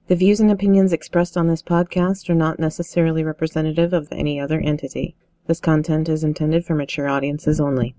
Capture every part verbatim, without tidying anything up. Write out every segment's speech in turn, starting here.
The views and opinions expressed on this podcast are not necessarily representative of any other entity. This content is intended for mature audiences only.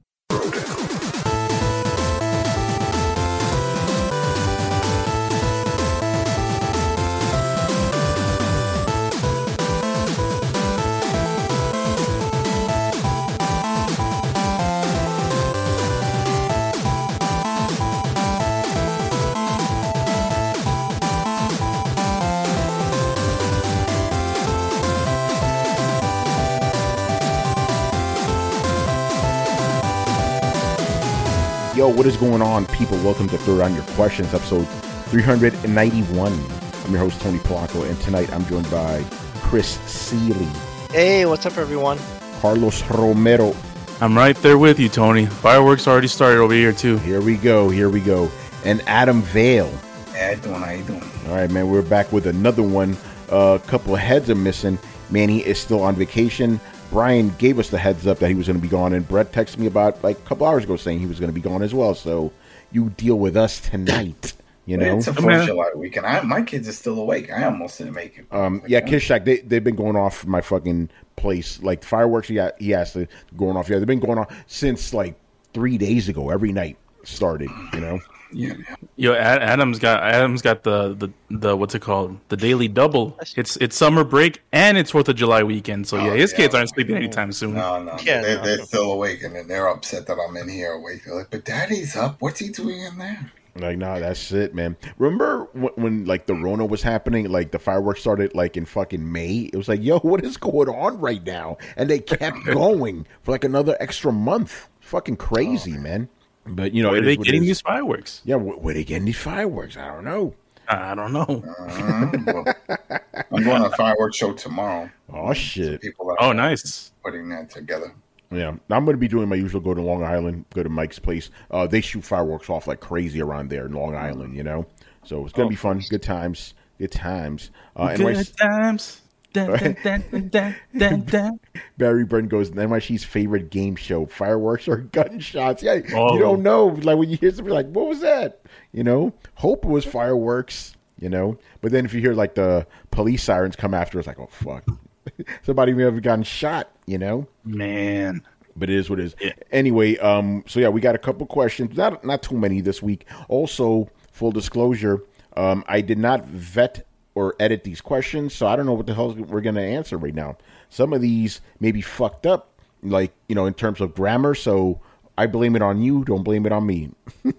Yo, what is going on, people? Welcome to Throw Down Your Questions, episode three ninety-one. I'm your host, Tony Polanco, and tonight I'm joined by Chris Seeley. Hey, what's up, everyone? Carlos Romero. I'm right there with you, Tony. Fireworks already started over here, too. Here we go, here we go. And Adam Vale. How you doing? How you doing? All right, man, we're back with another one. A uh, couple of heads are missing. Manny is still on vacation. Brian gave us the heads up that he was going to be gone, and Brett texted me about like a couple hours ago saying he was going to be gone as well. So you deal with us tonight, you know. It's a fourth of July weekend. I, my kids are still awake. I almost didn't make it. Um, yeah, Kiss Shack, they they've been going off my fucking place. Like fireworks, he got, he has to going off. Yeah, they've been going on since like three days ago. Every night started, you know. Yeah. Yo, Adam's got Adam's got the, the, the what's it called? The daily double. It's it's summer break and it's Fourth of July weekend. So yeah, Oh, his yeah. kids aren't sleeping anytime soon. No, no, Yeah, they're, no. they're still awake, and then they're upset that I'm in here awake. They're like, "But Daddy's up. What's he doing in there?" Like, nah, that's it, man. Remember when, when like the Rona was happening? Like the fireworks started like in fucking May. It was like, yo, what is going on right now? And they kept going for like another extra month. Fucking crazy, Oh, man. But you know, Where it are they is what it getting is. these fireworks? Yeah, where, where they getting these fireworks? I don't know. I don't know. Uh, well, I'm going to a fireworks show tomorrow. Oh shit. People that Oh, are nice. putting that together. Yeah, I'm going to be doing my usual go to Long Island, go to Mike's place. Uh, they shoot fireworks off like crazy around there in Long Island, you know. So it's going to Oh. be fun. Good times. Good times. Uh, Good N Y C times. Dun, dun, dun, dun, dun, dun, dun. Barry Burton goes, N Y C's favorite game show, fireworks or gunshots. Yeah, Oh. you don't know. Like when you hear something like, what was that? You know, hope it was fireworks, you know. But then if you hear like the police sirens come after, it's like, oh, fuck. Somebody may have gotten shot, you know. Man. But it is what it is. Yeah. Anyway, um, so yeah, we got a couple questions. Not not too many this week. Also, full disclosure, um, I did not vet or edit these questions, so I don't know what the hell we're going to answer right now. Some of these may be fucked up, like, you know, in terms of grammar, so I blame it on you, don't blame it on me.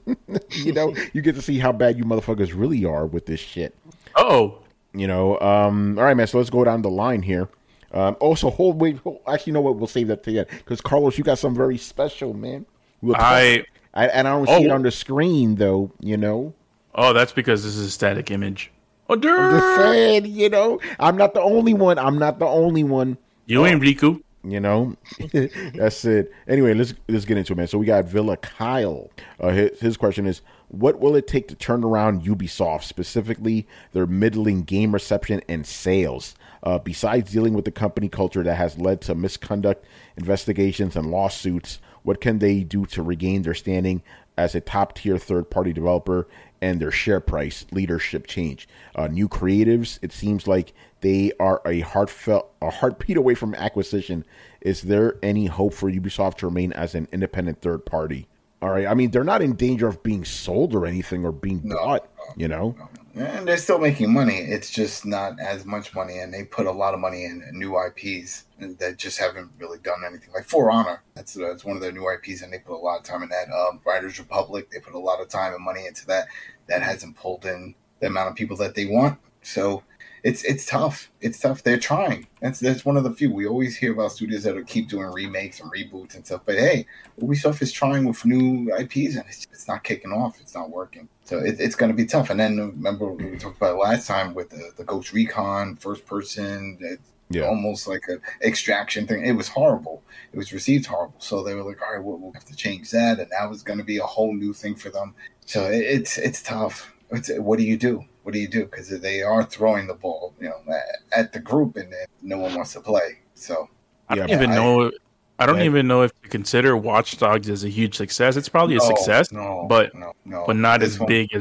You know, you get to see how bad you motherfuckers really are with this shit. Uh-oh. You know, um, all right, man, so let's go down the line here. Um, also, hold, wait, hold, actually, you know what, we'll save that to the end, because, Carlos, you got something very special, man. We'll talk- I I, and I don't Oh. see it on the screen, though, you know. Oh, that's because this is a static image. Oh, I'm just durr. saying, you know, I'm not the only one. I'm not the only one. You ain't Riku. You know, that's it. Anyway, let's let's get into it, man. So we got Villa Kyle. Uh, his, his question is, what will it take to turn around Ubisoft, specifically their middling game reception and sales? Uh, besides dealing with the company culture that has led to misconduct, investigations, and lawsuits, what can they do to regain their standing as a top-tier third-party developer and their share price leadership change? Uh, new creatives, it seems like they are a heartfelt, a heartbeat away from acquisition. Is there any hope for Ubisoft to remain as an independent third party? All right, I mean, they're not in danger of being sold or anything or being No, bought, no, you know? no. And they're still making money. It's just not as much money, and they put a lot of money in new I Ps that just haven't really done anything. Like For Honor, that's that's one of their new I Ps, and they put a lot of time in that. Um, Riders Republic, they put a lot of time and money into that. That hasn't pulled in the amount of people that they want. So it's it's tough. It's tough. They're trying. That's that's one of the few. We always hear about studios that will keep doing remakes and reboots and stuff. But hey, Ubisoft is trying with new I Ps, and it's, it's not kicking off. It's not working. So it, it's going to be tough. And then remember we talked about it last time with the, the Ghost Recon first person. It, Yeah. Almost like a extraction thing. It was horrible. It was received horrible. So they were like, all right, well, we'll have to change that. And that was going to be a whole new thing for them. So it, it's it's tough. It's, what do you do? What do you do? Because they are throwing the ball, you know, at, at the group, and no one wants to play. So I don't Yeah, even I- know. I don't Right. even know if you consider Watch Dogs as a huge success. It's probably a No, success, no, but no, no. but not This as one- big as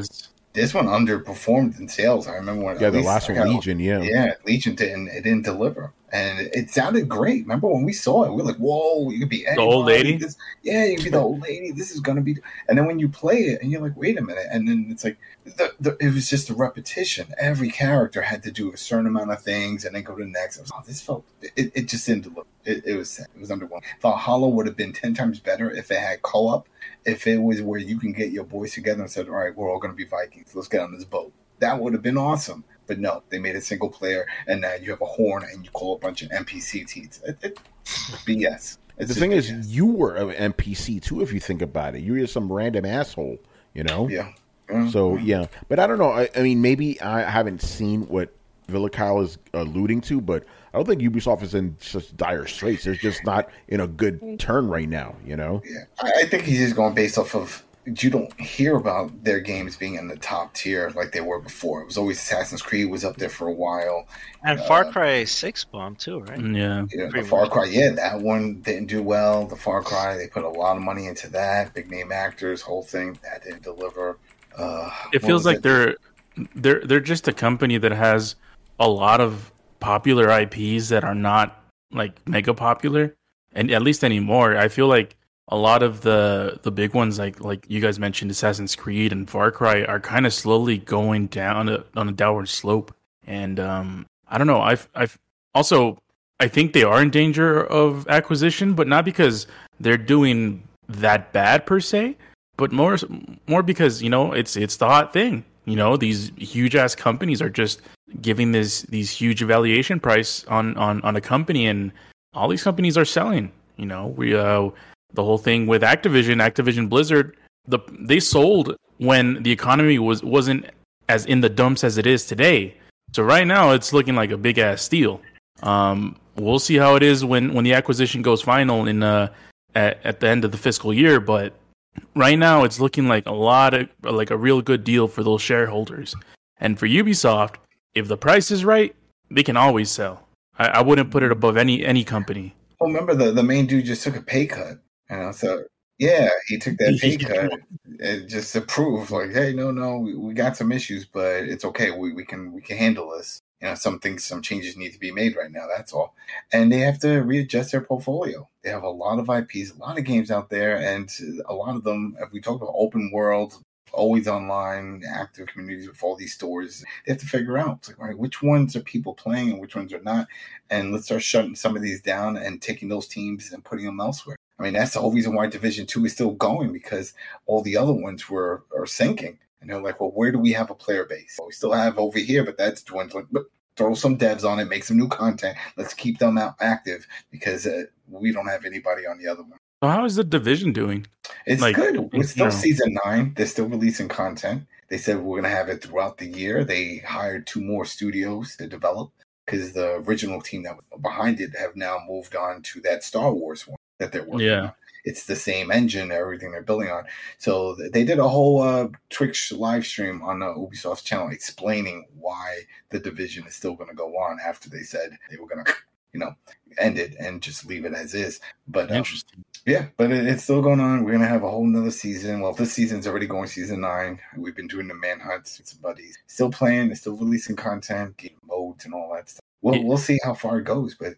this one underperformed in sales. I remember when yeah, the last one, Legion, yeah, yeah, Legion didn't it didn't deliver, and it sounded great. Remember when we saw it, we were like, "Whoa, you could be anybody. The old lady." This, yeah, you could be the old lady. This is gonna be." And then when you play it, and you're like, "Wait a minute," and then it's like, the, the, it was just a repetition. Every character had to do a certain amount of things, and then go to the next. I was, oh, this felt it, it just didn't deliver. It, it was it was underwhelming. Valhalla would have been ten times better if it had co-op. If it was where you can get your boys together and said, "All right, we're all going to be Vikings. Let's get on this boat." That would have been awesome. But no, they made it single player, and now you have a horn and you call a bunch of N P C teams. It, it, B S. It's the thing B S. is, you were an N P C too. If you think about it, you were some random asshole. You know. Yeah. yeah. So yeah, but I don't know. I, I mean, maybe I haven't seen what Villa Kyle is alluding to, but I don't think Ubisoft is in such dire straits. They're just not in a good turn right now, you know? Yeah, I, I think he's just going based off of, you don't hear about their games being in the top tier like they were before. It was always Assassin's Creed was up there for a while. And uh, Far Cry six bombed too, right? Yeah. Yeah, the Far Cry, yeah, that one didn't do well. The Far Cry, they put a lot of money into that. Big name actors, whole thing, that didn't deliver. Uh, It feels like it? they're they're they're just a company that has a lot of popular I Ps that are not like mega popular, and at least anymore. I feel like a lot of the the big ones, like like you guys mentioned, Assassin's Creed and Far Cry, are kind of slowly going down a, on a downward slope. And um, I don't know. I've I've also I think they are in danger of acquisition, but not because they're doing that bad per se, but more more because, you know, it's it's the hot thing. You know, these huge ass companies are just giving this these huge valuation price on, on, on a company, and all these companies are selling. You know, we uh the whole thing with Activision, Activision Blizzard, the they sold when the economy was wasn't as in the dumps as it is today. So right now it's looking like a big ass steal. Um, we'll see how it is when, when the acquisition goes final in uh at, at the end of the fiscal year, but right now it's looking like a lot of like a real good deal for those shareholders. And for Ubisoft, if the price is right, they can always sell. I, I wouldn't put it above any any company. Well, remember the, the main dude just took a pay cut, you know. So yeah, he took that pay cut and just to prove, like, hey, no, no, we, we got some issues, but it's okay. We we can we can handle this. You know, some things, some changes need to be made right now. That's all. And they have to readjust their portfolio. They have a lot of I Ps, a lot of games out there, and a lot of them, if we talk about open world, always online, active communities with all these stores, they have to figure out, it's like, all right, which ones are people playing and which ones are not. And let's start shutting some of these down and taking those teams and putting them elsewhere. I mean, that's the whole reason why Division two is still going, because all the other ones were are sinking. And they're like, well, where do we have a player base? Well, we still have over here, but that's dwindling. But throw some devs on it, make some new content. Let's keep them out active, because uh, we don't have anybody on the other one. So how is the Division doing? It's Like, good. It's still you know. season nine. They're still releasing content. They said we're going to have it throughout the year. They hired two more studios to develop, because the original team that was behind it have now moved on to that Star Wars one that they're working Yeah. on. It's the same engine, everything they're building on. So th- they did a whole uh, Twitch live stream on uh, Ubisoft's channel explaining why the Division is still going to go on after they said they were going to, you know, end it and just leave it as is. But um, Interesting. yeah, but it, it's still going on. We're going to have a whole nother season. Well, this season's already going season nine. We've been doing the manhunts. It's buddies. Still playing. They're still releasing content, game modes, and all that stuff. We'll, Yeah. we'll see how far it goes. But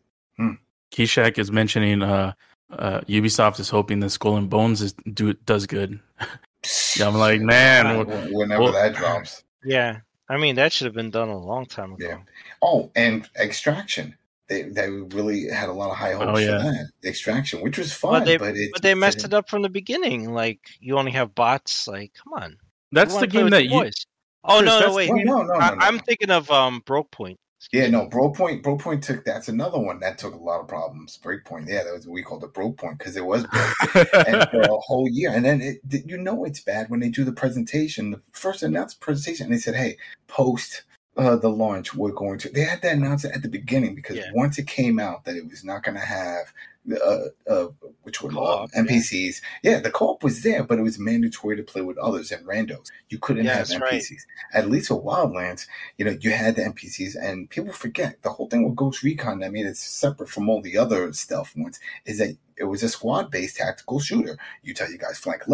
Kishak is mentioning uh, uh, Ubisoft is hoping that Skull and Bones is do does good. Yeah, I'm like, man, Wh- well, whenever well- that drops. Yeah, I mean that should have been done a long time ago. Yeah. Oh, and Extraction. They they really had a lot of high hopes Oh, yeah. for that. Extraction, which was fun, But they but, it, but they messed it up from the beginning. Like you only have bots. Like come on, that's You the wanna play game with that your you. boys. Oh Chris, no, no, that's- wait. No, no, no, no, I, no. I'm thinking of um Broke Point. Yeah, no, Bro Point, Bro Point took, that's another one that took a lot of problems. Breakpoint, yeah, that was what we called the Bro Point, because it was broke. And for a whole year. And then, it, you know it's bad when they do the presentation, the first announced presentation, and they said, hey, post uh, the launch, we're going to, they had that announcement at the beginning, because Yeah. once it came out that it was not going to have, uh, uh, which were uh, Co-op, N P Cs. Yeah. the co-op was there, but it was mandatory to play with others and randos. You couldn't Yeah, have that's N P Cs. At least for Wildlands, you know, you had the N P Cs, and people forget the whole thing with Ghost Recon that made it separate from all the other stealth ones is that it was a squad-based tactical shooter. You tell your guys flank left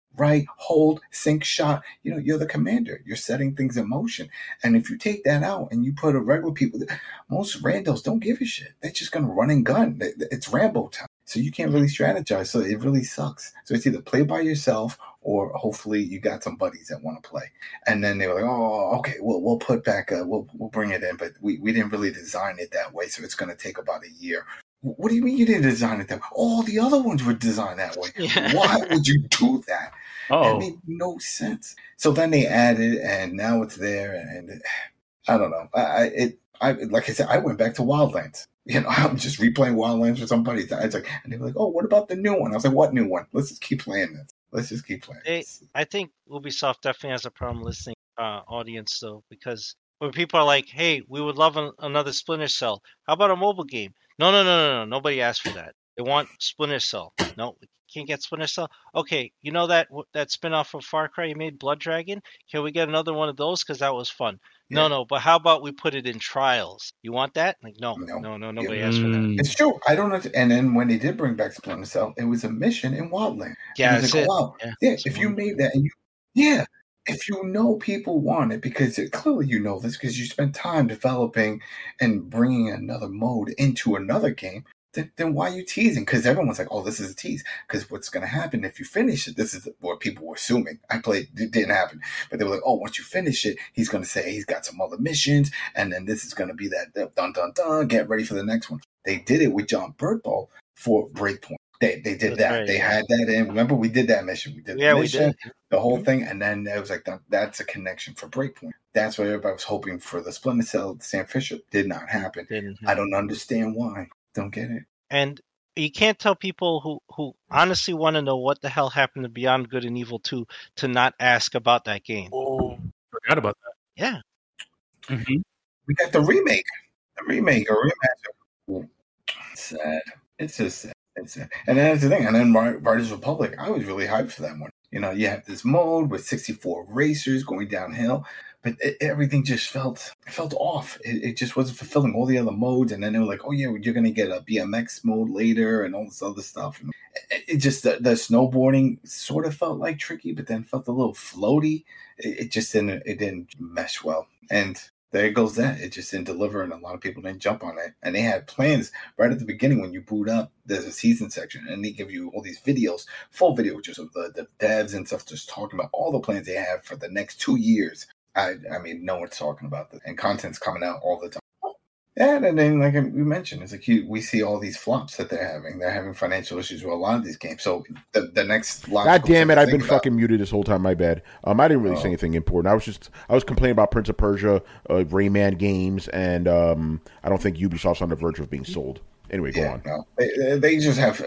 right, hold, sync, shot. You know, you're the commander. You're setting things in motion. And if you take that out and you put a regular people, most randos don't give a shit. They're just going to run and gun. It's Rambo time. So you can't really strategize. So it really sucks. So it's either play by yourself or hopefully you got some buddies that want to play. And then they were like, oh, okay, we'll, we'll put back, a, we'll, we'll bring it in. But we, we didn't really design it that way. So it's going to take about a year. What do you mean you didn't design it that way? All the other ones were designed that way. Yeah. Why would you do that? Oh, it made no sense. So then they added, and now it's there. And I don't know. I it I like I said, I went back to Wildlands. You know, I'm just replaying Wildlands with somebody. It's like, and they were like, "Oh, what about the new one?" I was like, "What new one? Let's just keep playing this. Let's just keep playing." They, this. I think Ubisoft definitely has a problem listening uh, audience though, because when people are like, "Hey, we would love an, another Splinter Cell. How about a mobile game?" No, no, no, no, no. Nobody asked for that. They want Splinter Cell. No, we can't get Splinter Cell. Okay, you know that that spinoff of Far Cry you made, Blood Dragon? Can we get another one of those? Because that was fun. Yeah. No, no, but how about we put it in Trials? You want that? Like, no, no, no, no nobody yeah. asked for that. It's true. I don't know. And then when they did bring back Splinter Cell, it was a mission in Wildland. Yeah, that's like, it. Oh, wow. Yeah, yeah if you made that, and you, yeah, if you know people want it, because it, clearly you know this, because you spent time developing and bringing another mode into another game, then, then why are you teasing? Because everyone's like, oh, this is a tease. Because what's going to happen if you finish it? This is what people were assuming. I played, it didn't happen. But they were like, oh, once you finish it, he's going to say he's got some other missions. And then this is going to be that dun, dun, dun, get ready for the next one. They did it with John Berthold for Breakpoint. They they did That's that. right, they yeah. had that in. Remember, we did that mission. We did yeah, the mission, we did. the whole thing. And then it was like, that, that's a connection for Breakpoint. That's what everybody was hoping for. The Splinter Cell, Sam Fisher, did not happen. Didn't happen. I don't understand why. Don't get it. And you can't tell people who, who honestly want to know what the hell happened to Beyond Good and Evil two to not ask about that game. Oh, forgot about that. Yeah. Mm-hmm. We got the remake. The remake or remaster. It's sad. It's just sad. It's sad. And then that's the thing. And then Riders Republic, I was really hyped for that one. You know, you have this mode with sixty-four racers going downhill. But it, everything just felt felt off. It, it just wasn't fulfilling all the other modes. And then they were like, oh, yeah, you're going to get a B M X mode later and all this other stuff. And it, it just, the, the snowboarding sort of felt like tricky, but then felt a little floaty. It, it just didn't, it didn't mesh well. And there goes that. It just didn't deliver, and a lot of people didn't jump on it. And they had plans right at the beginning when you boot up. There's a season section, and they give you all these videos, full videos just of the, the devs and stuff, just talking about all the plans they have for the next two years. I, I mean, no one's talking about this, and content's coming out all the time. And, and then, like we mentioned, it's like you, we see all these flops that they're having. They're having financial issues with a lot of these games. So the, the next, God damn it! I've been about, fucking muted this whole time. My bad. Um, I didn't really oh. say anything important. I was just, I was complaining about Prince of Persia, uh, Rayman games, and um, I don't think Ubisoft's on the verge of being sold. Anyway, go yeah, on. No, they, they just have.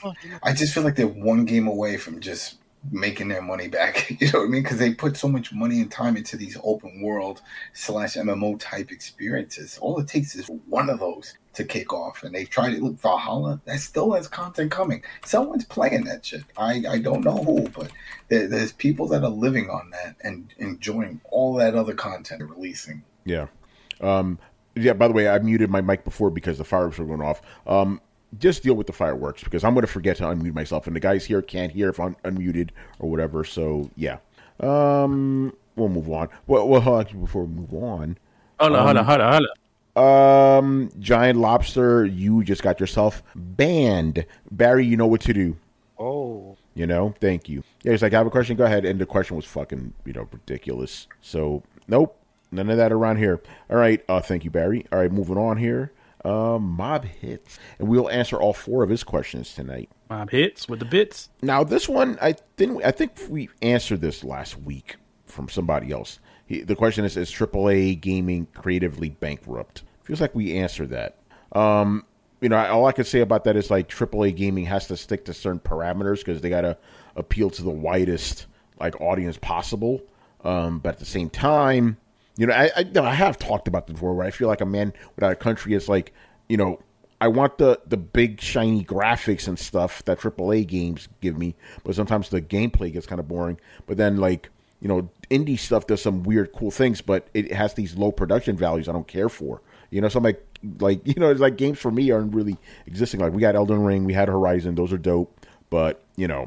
I just feel like they're one game away from just making their money back. You know what I mean? Because they put so much money and time into these open world slash M M O type experiences. All it takes is one of those to kick off. And they've tried it. Look, Valhalla, that still has content coming. Someone's playing that shit. I, I don't know who, but there, there's people that are living on that and enjoying all that other content they're releasing. Yeah. Um, yeah, by the way, I muted my mic before because the fireworks were going off. Um, Just deal with the fireworks because I'm going to forget to unmute myself, and the guys here can't hear if I'm unmuted or whatever. So yeah, um, we'll move on. Well, well before we move on, hold on, um, hold on, hold on, hold on. Um, Giant Lobster, you just got yourself banned. Barry, you know what to do. Oh, you know, thank you. Yeah, he's like, I have a question. Go ahead, and the question was fucking, you know, ridiculous. So nope, none of that around here. All right, uh, thank you, Barry. All right, moving on here. Uh, Mob Hits, and we'll answer all four of his questions tonight. Mob Hits with the bits. Now, this one, I think I think we answered this last week from somebody else. He, the question is: Is triple A gaming creatively bankrupt? Feels like we answered that. Um, you know, all I can say about that is like triple A gaming has to stick to certain parameters because they got to appeal to the widest like audience possible. Um, but at the same time, you know, I, I I have talked about this before where I feel like a man without a country is like, you know, I want the, the big shiny graphics and stuff that triple A games give me, but sometimes the gameplay gets kind of boring. But then like, you know, indie stuff does some weird cool things, but it has these low production values I don't care for. You know, so I'm like, like, you know, it's like games for me aren't really existing. Like we got Elden Ring, we had Horizon, those are dope, but you know,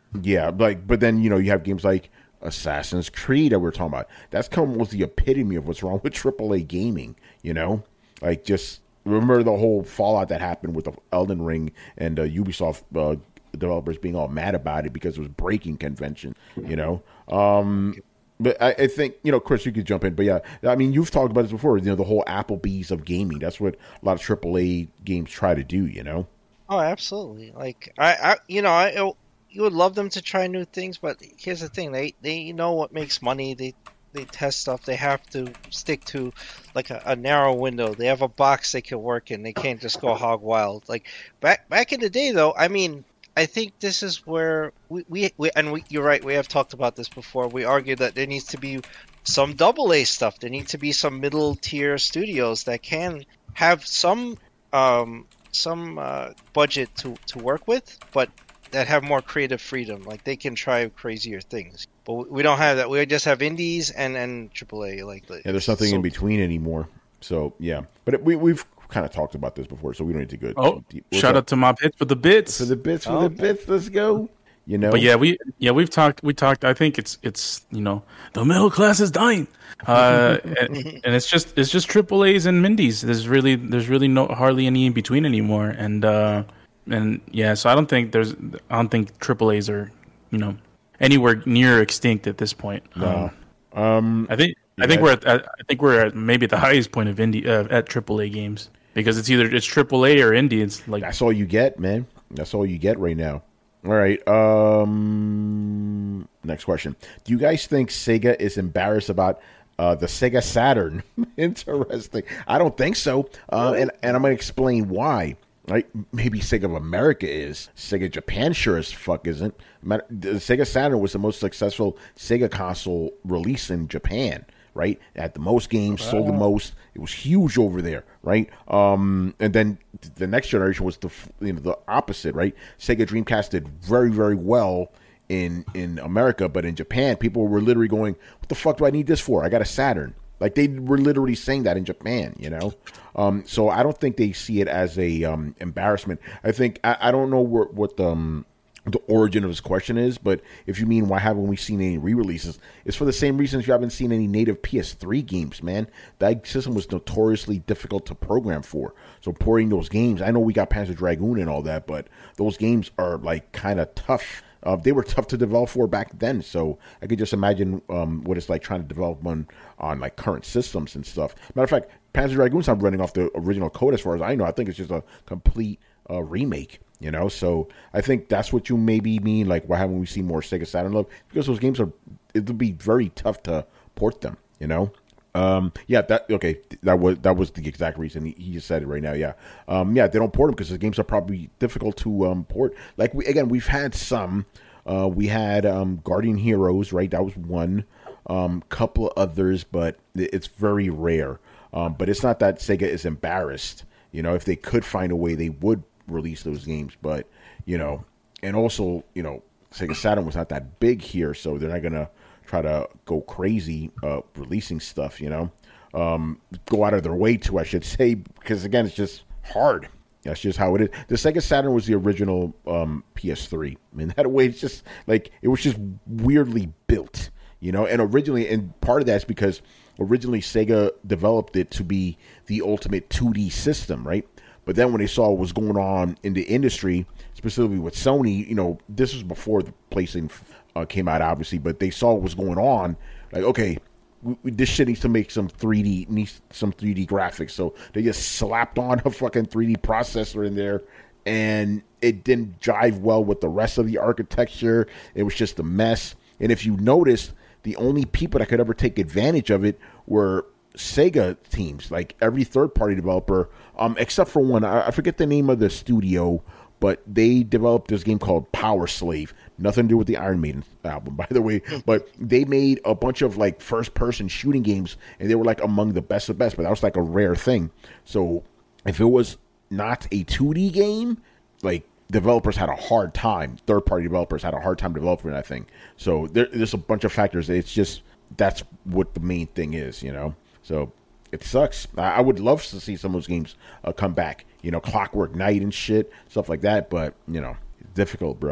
Yeah, like, but then, you know, you have games like Assassin's Creed that we're talking about. That's kind of was the epitome of what's wrong with triple A gaming, you know? Like, just remember the whole fallout that happened with the Elden Ring and uh, Ubisoft uh, developers being all mad about it because it was breaking convention, you know? Um, but I, I think, you know, Chris, you could jump in. But yeah, I mean, you've talked about this before, you know, the whole Applebee's of gaming. That's what a lot of triple A games try to do, you know? Oh, absolutely. Like, I, I you know, I... You would love them to try new things, but here's the thing: they they know what makes money. They they test stuff. They have to stick to like a, a narrow window. They have a box they can work in. They can't just go hog wild. Like back back in the day, though. I mean, I think this is where we we, we and we, you're right. We have talked about this before. We argued that there needs to be some double A stuff. There needs to be some middle tier studios that can have some um some uh, budget to to work with, but that have more creative freedom. Like they can try crazier things, but we don't have that. We just have indies and and triple A. Like yeah, there's nothing so, in between anymore. So yeah, but it, we we've kind of talked about this before, so we don't need to go. Oh, deep. Shout out to my bits for the bits. For the bits, for oh, the okay. bits. Let's go. You know, but yeah, we yeah we've talked. We talked. I think it's it's you know the middle class is dying, uh, and, and it's just it's just triple A's and Mindies. There's really there's really no hardly any in between anymore, and. uh And yeah, so I don't think there's, I don't think triple A's are, you know, anywhere near extinct at this point. No. Um, um, I think, yeah. I think we're at, I think we're at maybe the highest point of indie uh, at triple A games because it's either it's triple A or indie. It's like that's all you get, man. That's all you get right now. All right. Um, next question: do you guys think Sega is embarrassed about uh, the Sega Saturn? Interesting. I don't think so, uh, and and I'm gonna explain why. Right? Maybe Sega of America is. Sega Japan sure as fuck isn't. The Sega Saturn was the most successful Sega console release in Japan, right? It had the most games, sold the most. It was huge over there, right? Um, and then the next generation was the you know the opposite, right? Sega Dreamcast did very, very well in in America, but in Japan, people were literally going, "What the fuck do I need this for? I got a Saturn." Like, they were literally saying that in Japan, you know? Um, so I don't think they see it as a um, embarrassment. I think, I, I don't know what, what the, um, the origin of his question is, but if you mean why haven't we seen any re-releases, it's for the same reasons you haven't seen any native P S three games, man. That system was notoriously difficult to program for. So porting those games, I know we got Panzer Dragoon and all that, but those games are, like, kind of tough. Uh, they were tough to develop for back then, so I could just imagine um, what it's like trying to develop one on like current systems and stuff. Matter of fact, Panzer Dragoon's not running off the original code as far as I know. I think it's just a complete uh, remake, you know? So I think that's what you maybe mean, like why haven't we seen more Sega Saturn love? Because those games are, it'll be very tough to port them, you know? Um, yeah, that okay. That was that was the exact reason. He, he just said it right now. Yeah, um, yeah. They don't port them because the games are probably difficult to um, port. Like we again, we've had some. Uh, we had um, Guardian Heroes, right? That was one. Um, couple of others, but it's very rare. Um, but it's not that Sega is embarrassed. You know, if they could find a way, they would release those games. But you know, and also, you know, Sega Saturn was not that big here, so they're not gonna try to go crazy uh, releasing stuff, you know, um, go out of their way to, I should say, because again, it's just hard. That's just how it is. The Sega Saturn was the original um, P S three. I mean, that way, it's just like it was just weirdly built, you know. And originally, and part of that's because originally Sega developed it to be the ultimate two D system, right? But then when they saw what was going on in the industry, specifically with Sony, you know, this was before the PlayStation uh, came out, obviously, but they saw what was going on. Like, okay, we, we, this shit needs to make some three D, needs some three D graphics. So they just slapped on a fucking three D processor in there, and it didn't jive well with the rest of the architecture. It was just a mess. And if you noticed, the only people that could ever take advantage of it were Sega teams, like every third-party developer, um, except for one. I, I forget the name of the studio, but they developed this game called Power Slave. Nothing to do with the Iron Maiden album, by the way. But they made a bunch of like first-person shooting games, and they were like among the best of best. But that was like a rare thing. So if it was not a two D game, like developers had a hard time. Third-party developers had a hard time developing that thing. So there, there's a bunch of factors. It's just that's what the main thing is, you know. So it sucks. I would love to see some of those games uh, come back. You know, Clockwork Knight and shit, stuff like that. But, you know, it's difficult, bro.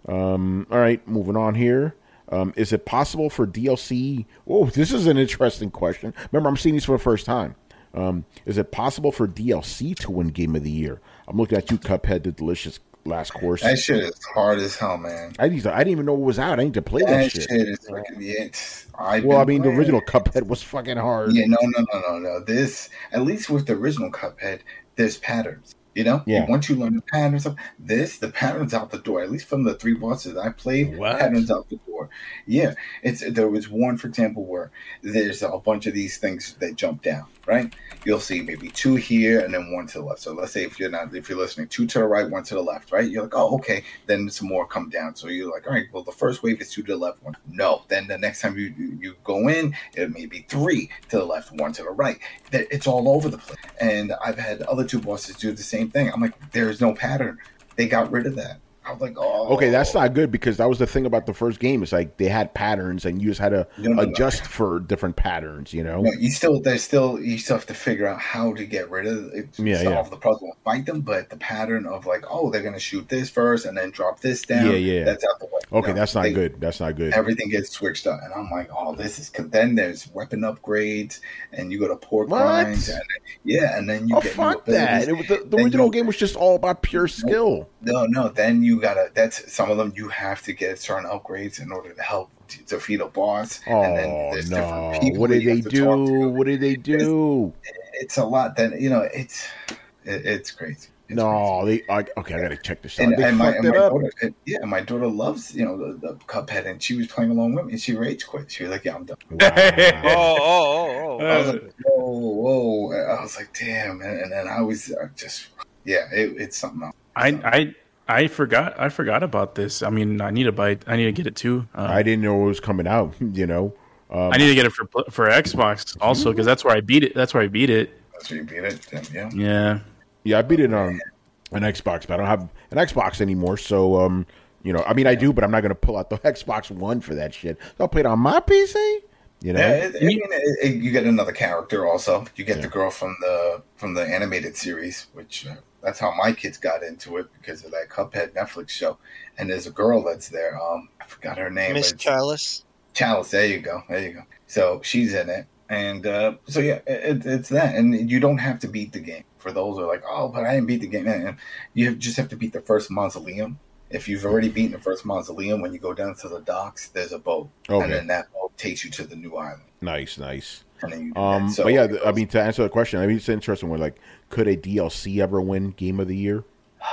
Um, all right, moving on here. Um, is it possible for D L C? Oh, this is an interesting question. Remember, I'm seeing these for the first time. Um, is it possible for D L C to win Game of the Year? I'm looking at you, Cuphead, the delicious last course. That shit is hard as hell, man. I need to, I didn't even know it was out. I need to play that, That shit. shit is fucking it. I've Well, I been mean, the playing. original Cuphead was fucking hard. Yeah, no, no, no, no, no. This, at least with the original Cuphead, there's patterns. You know, Yeah. Once you learn the patterns of this, the patterns out the door. At least from the three bosses I played, What? patterns out the door. Yeah, it's there was one, for example, where there's a bunch of these things that jump down. Right, you'll see maybe two here and then one to the left. So let's say if you're not, if you're listening, two to the right, one to the left. Right, you're like, oh, okay. Then some more come down. So you're like, all right, well, the first wave is two to the left, one. No, then the next time you you, you go in, it may be three to the left, one to the right. That it's all over the place. And I've had other two bosses do the same thing. I'm like, there's no pattern. They got rid of that. I was like, oh, Okay, that's not good because that was the thing about the first game. It's like they had patterns and you just had to No, no, no. adjust for different patterns, you know? No, you still there's still you still have to figure out how to get rid of it, Yeah, solve yeah. the puzzle, and fight them. But the pattern of like, oh, they're gonna shoot this first and then drop this down. Yeah, yeah. That's out the way. Okay, No, that's not they- good. That's not good. Everything gets switched up, and I'm like, oh, this is. Then there's weapon upgrades, and you go to pork What? rinds, and yeah, and then you Oh, get new fuck that. abilities. It was, the the Then original you- game was just all about pure skill. No, no. Then you gotta. That's some of them. You have to get certain upgrades in order to help to defeat a boss. and then Oh, there's no. different people What did you they have to talk do? to. What did they do? It's a lot. Then you know, it's it, it's crazy. It's No, they. I, okay, I gotta check this out. And, They and my, fucked and it my up. daughter, and, yeah, my daughter loves you know the, the Cuphead, and she was playing along with me, and she rage quit. She was like, "Yeah, I'm done." Oh, Wow. oh, oh, I was oh. like, "Whoa, whoa!" And I was like, "Damn!" And, and then I was uh, just, yeah, it, it's something else. I I I forgot I forgot about this. I mean, I need to buy. I need to get it too. Uh, I didn't know it was coming out. You know. Um, I need to get it for pl- for Xbox also because that's where I beat it. That's where I beat it. That's where you beat it. Then, yeah. Yeah. yeah, I beat it on an Xbox, but I don't have an Xbox anymore. So, um, you know, I mean, I do, but I'm not gonna pull out the Xbox One for that shit. So I'll play it on my P C. You know. Yeah, it, I mean, it, it, you get another character also. You get Yeah. the girl from the from the animated series, which uh, that's how my kids got into it because of that Cuphead Netflix show. And there's a girl that's there. Um, I forgot her name. Miss but it's- Chalice. Chalice. There you go. There you go. So she's in it, and uh, so yeah, it, it's that. And you don't have to beat the game. For those who are like, oh, but I didn't beat the game. And you just have to beat the first mausoleum. If you've already beaten the first mausoleum, when you go down to the docks, there's a boat, Okay. and then that boat takes you to the new island. Nice, nice. And then you do Um, that. So but yeah, it th- I goes- mean, to answer the question, I mean, it's an interesting one. Like, could a D L C ever win Game of the Year?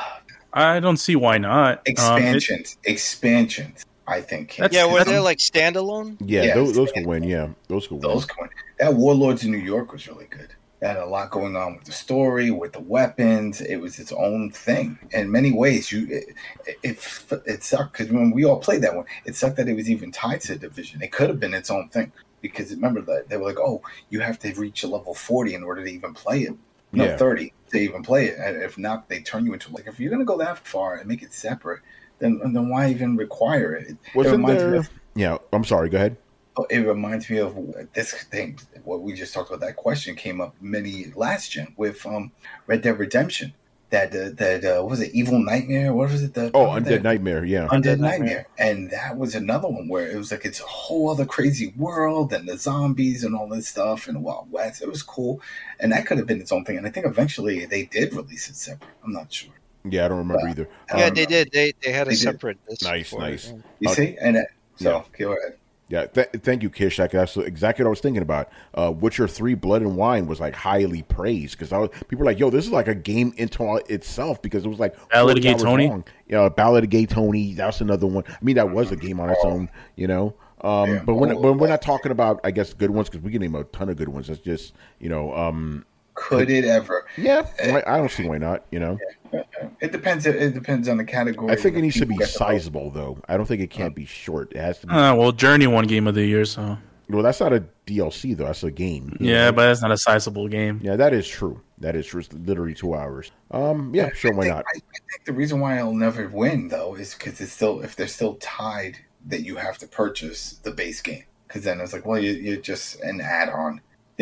I don't see why not. Um, it- expansions, expansions. I think can. That's- Yeah, were that's- they like standalone? Yeah, Yeah, those, those it's- could win. Yeah, those could win. those going. That Warlords in New York was really good. It had a lot going on with the story, with the weapons. It was its own thing in many ways. You, it, it, it sucked because when we all played that one, it sucked that it was even tied to Division. It could have been its own thing because remember that they were like, "Oh, you have to reach a level forty in order to even play it." No, Yeah. thirty to even play it. And if not, they turn you into like if you're gonna go that far and make it separate, then then why even require it? It Wasn't reminds me there? of- Yeah, I'm sorry. Go ahead. Oh, it reminds me of this thing. What we just talked about. That question came up many last gen with um, Red Dead Redemption. That uh, that uh, what was it Evil Nightmare? What was it? The Oh, that- Undead Nightmare. Yeah. Undead Undead Nightmare. Nightmare. And that was another one where it was like it's a whole other crazy world and the zombies and all this stuff and the Wild West. It was cool, and that could have been its own thing. And I think eventually they did release it separate. I'm not sure. Yeah, I don't remember either. I Yeah, don't they know. did. They they had a They did. separate. disc Nice, for it, nice. yeah. You Uh, see, and uh, so yeah. go ahead. Yeah, th- thank you, Kish. Like, that's exactly what I was thinking about. Uh, Witcher three: Blood and Wine was like highly praised because I was people were like, "Yo, this is like a game into itself," because it was like Ballad of forty Gay hours Tony? long. Yeah, Ballad of Gay Tony. That's another one. I mean, that was a game on its own, you know. Um, Yeah. but when Oh, when we're not talking about, I guess, good ones because we can name a ton of good ones. It's just you know, um, Could it ever? yeah, why- I don't see why not. You know, It depends. It depends on the category. I think it that needs to people be get the most. sizable though. I don't think it can't be short. It has to be. uh, well, Journey won Game of the Year, so Well, that's not a D L C though. That's a game. you yeah, know? but that's not a sizable game. Yeah, that is true. That is true. It's literally two hours. Um, yeah, sure, why I think, not? I, I think the reason why I'll never win though is because it's still if they're still tied that you have to purchase the base game because then it's like well you, you're just an add-on.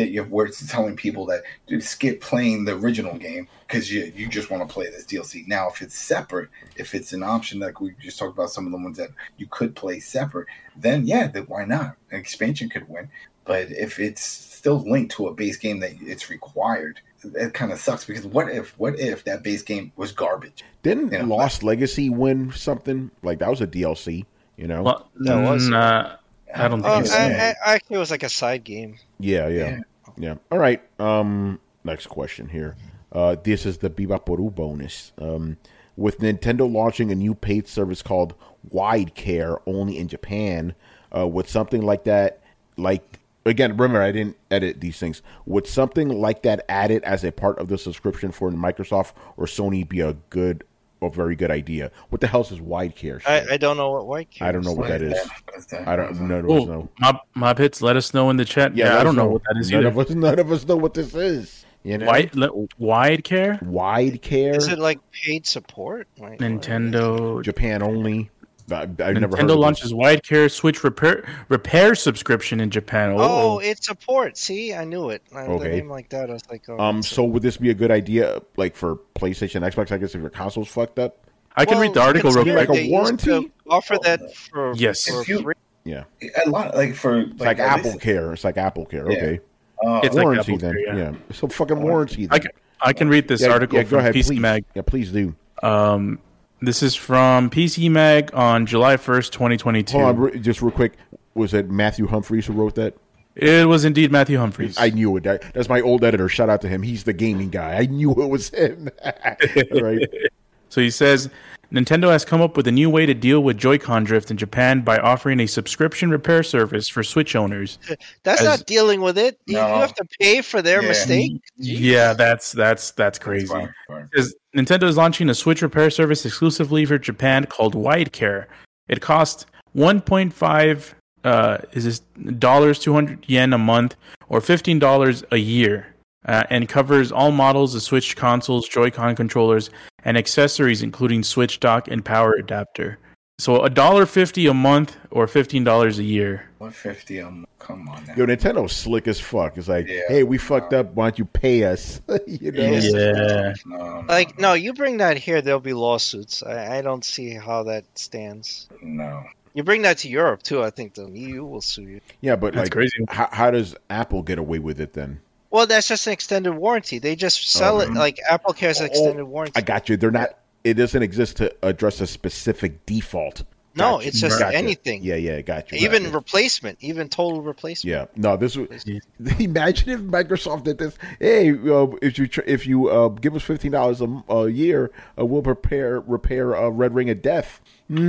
that you're where it's telling people that dude, skip playing the original game because you you just want to play this D L C. Now, if it's separate, if it's an option like we just talked about, some of the ones that you could play separate, then yeah, then why not? An expansion could win. But if it's still linked to a base game that it's required, it kind of sucks because what if what if that base game was garbage? Didn't You know, Lost Legacy win something? Like that was a D L C, you know? Well, That was- nah, I don't Oh, think so. I, I, actually, it was like a side game. yeah, yeah, Yeah. yeah. All right. Um, next question here. Uh, this is the Bibaporu bonus. Um, with Nintendo launching a new paid service called Wide Care only in Japan, uh, would something like that, like again, remember I didn't edit these things. Would something like that added as a part of the subscription for Microsoft or Sony be a good or very good idea? What the hell is this Wide Care shit? I, I don't know what white I don't know what that is. What's that? I don't know. Oh, know. Mob, Mob Hits, let us know in the chat. Yeah, let I us don't know what that is none either. Of us, none of us know what this is. You know? Wide, le- wide care? Wide Care. Is it like paid support? Like, Nintendo. Japan only. I, I've never heard Nintendo of launches this. Wide Care Switch repair repair subscription in Japan. Oh, Oh, it's support. See, I knew it. I, Okay. The name like that, I was like, oh, Um, it's so would this be a good idea, like for PlayStation, Xbox? I guess if your console's fucked up. I can Well, read the article real consider quick. Like a they used warranty? to Offer that for Yes. for If you- free. Yeah, A lot like for like, it's like at Apple least- Care. It's like Apple Care. Yeah. Okay, uh, It's like warranty Apple then. Care, yeah. yeah. it's a fucking warranty. Then. I can, I can read this yeah, article yeah, go from ahead, P C please. Mag. Yeah, please do. Um, this is from P C Mag on July first, twenty twenty-two. Hold on, re- just real quick. Was it Matthew Humphreys who wrote that? It was indeed Matthew Humphreys. I knew it. That, that's my old editor. Shout out to him. He's the gaming guy. I knew it was him. All right. So he says Nintendo has come up with a new way to deal with Joy-Con drift in Japan by offering a subscription repair service for Switch owners. That's As- not dealing with it. You, you No. have to pay for their Yeah. mistake. Yeah, that's that's that's crazy. Fine, fine. Says Nintendo is launching a Switch repair service exclusively for Japan called Wide Care. It costs one point five uh, is this dollars two hundred yen a month or fifteen dollars a year, uh, and covers all models of Switch consoles, Joy-Con controllers, and accessories, including Switch dock and power adapter. So a dollar fifty a month or fifteen dollars a year. one fifty um come on now. Yo, Nintendo's slick as fuck. It's like, Yeah. hey, we fucked up. Why don't you pay us? you know? Yes. Yeah. No, no, Like, no, you bring that here, there'll be lawsuits. I, I don't see how that stands. no. You bring that to Europe too. I think the E U will sue you. Yeah, but That's like, crazy. How, how does Apple get away with it then? Well, that's just an extended warranty. They just sell Oh, it like Apple Care's an Oh, extended warranty. I got you. They're not. It doesn't exist to address a specific default. No, Gotcha. it's just Gotcha. anything. Yeah, yeah, got you. Even Gotcha. replacement, even total replacement. Yeah, no. This was. Imagine if Microsoft did this. Hey, uh, if you tr- if you uh, give us fifteen dollars a year, uh, we'll prepare repair a Red Ring of Death.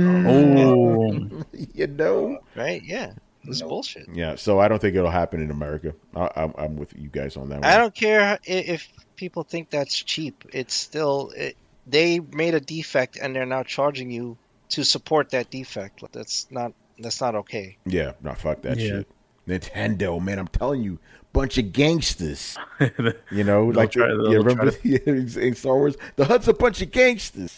Oh, You know. Right? Yeah. It's Nope. bullshit. Yeah, so I don't think it'll happen in America. I, I'm, I'm with you guys on that one. I don't care i- if people think that's cheap. It's still it, they made a defect and they're now charging you to support that defect. That's not that's not okay. Yeah, no, fuck that Yeah. shit. Nintendo, man, I'm telling you, bunch of gangsters. You know, They'll like try- the- they'll you remember try in Star Wars, the Hutt's a bunch of gangsters.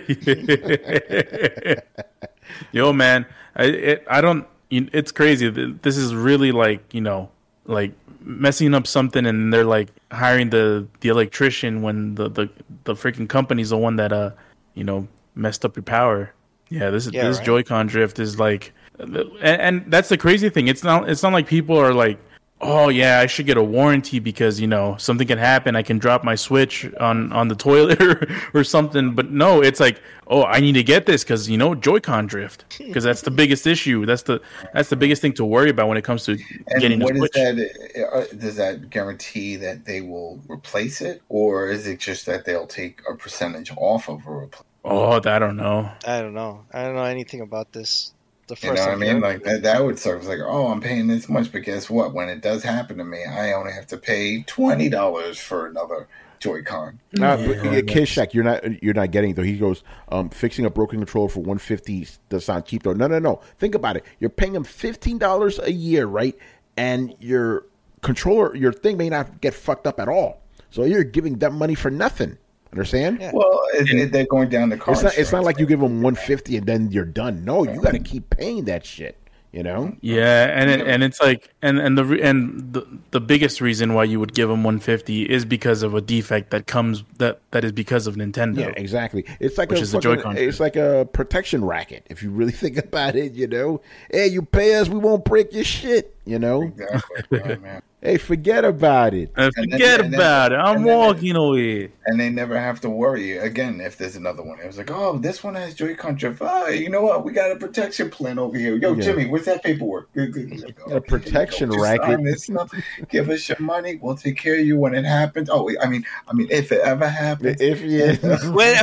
Yo, man, I it, I don't. you- It's crazy. This is really like you know, like messing up something, and they're like hiring the the electrician when the the the freaking company's the one that uh you know messed up your power. Yeah, this is Yeah, this right. Joy-Con drift is like, and, and that's the crazy thing. It's not it's not like people are like, oh yeah, I should get a warranty because you know something can happen. I can drop my Switch on, on the toilet or, or something. But no, it's like, oh, I need to get this because you know Joy-Con drift because that's the biggest issue. That's the that's the biggest thing to worry about when it comes to getting And a what is Switch. that? uh, Does that guarantee that they will replace it, or is it just that they'll take a percentage off of a replacement? Oh, I don't know. I don't know. I don't know anything about this. The You know first what I I've mean? heard. Like that, that would suck. It's like, oh, I'm paying this much, but guess what? When it does happen to me, I only have to pay twenty dollars for another Joy-Con. Nah, but, Yeah, yeah, Kishak, you're not you're not getting it, though. He goes, um, fixing a broken controller for one fifty does sound cheap though. No, no, no. Think about it. You're paying him fifteen dollars a year, right? And your controller, your thing may not get fucked up at all. So you're giving them money for nothing. Understand? Yeah. Well, it, it, they're going down the car. It's not. It's not insurance. like you give them one fifty and then you're done. No, you got to keep paying that shit. You know? Yeah, and it, and it's like and and the and the the biggest reason why you would give them one fifty is because of a defect that comes that that is because of Nintendo. Yeah, exactly. It's like Which a is the fucking, Joy-Con it's like a protection racket. If you really think about it, you know, hey, you pay us, we won't break your shit. You know, Exactly. Oh, man. hey, forget about it. Uh, And then- forget and then- about it. I'm and then- walking away. And they never have to worry again if there's another one. It was like, oh, this one has Joy-Con drift. Oh, you know what? We got a protection plan over here. Yo, Yeah. Jimmy, where's that paperwork? Good, good. Like, A protection just racket. sign this stuff. Give us your money. We'll take care of you when it happens. Oh, I mean, I mean, if it ever happens, If yeah, Wait,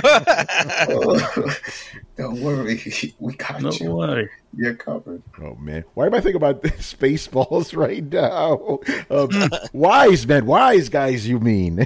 don't worry, we got No you. way. You're covered. oh man, why am I thinking about Spaceballs right now? Um, wise man, wise guys, you mean?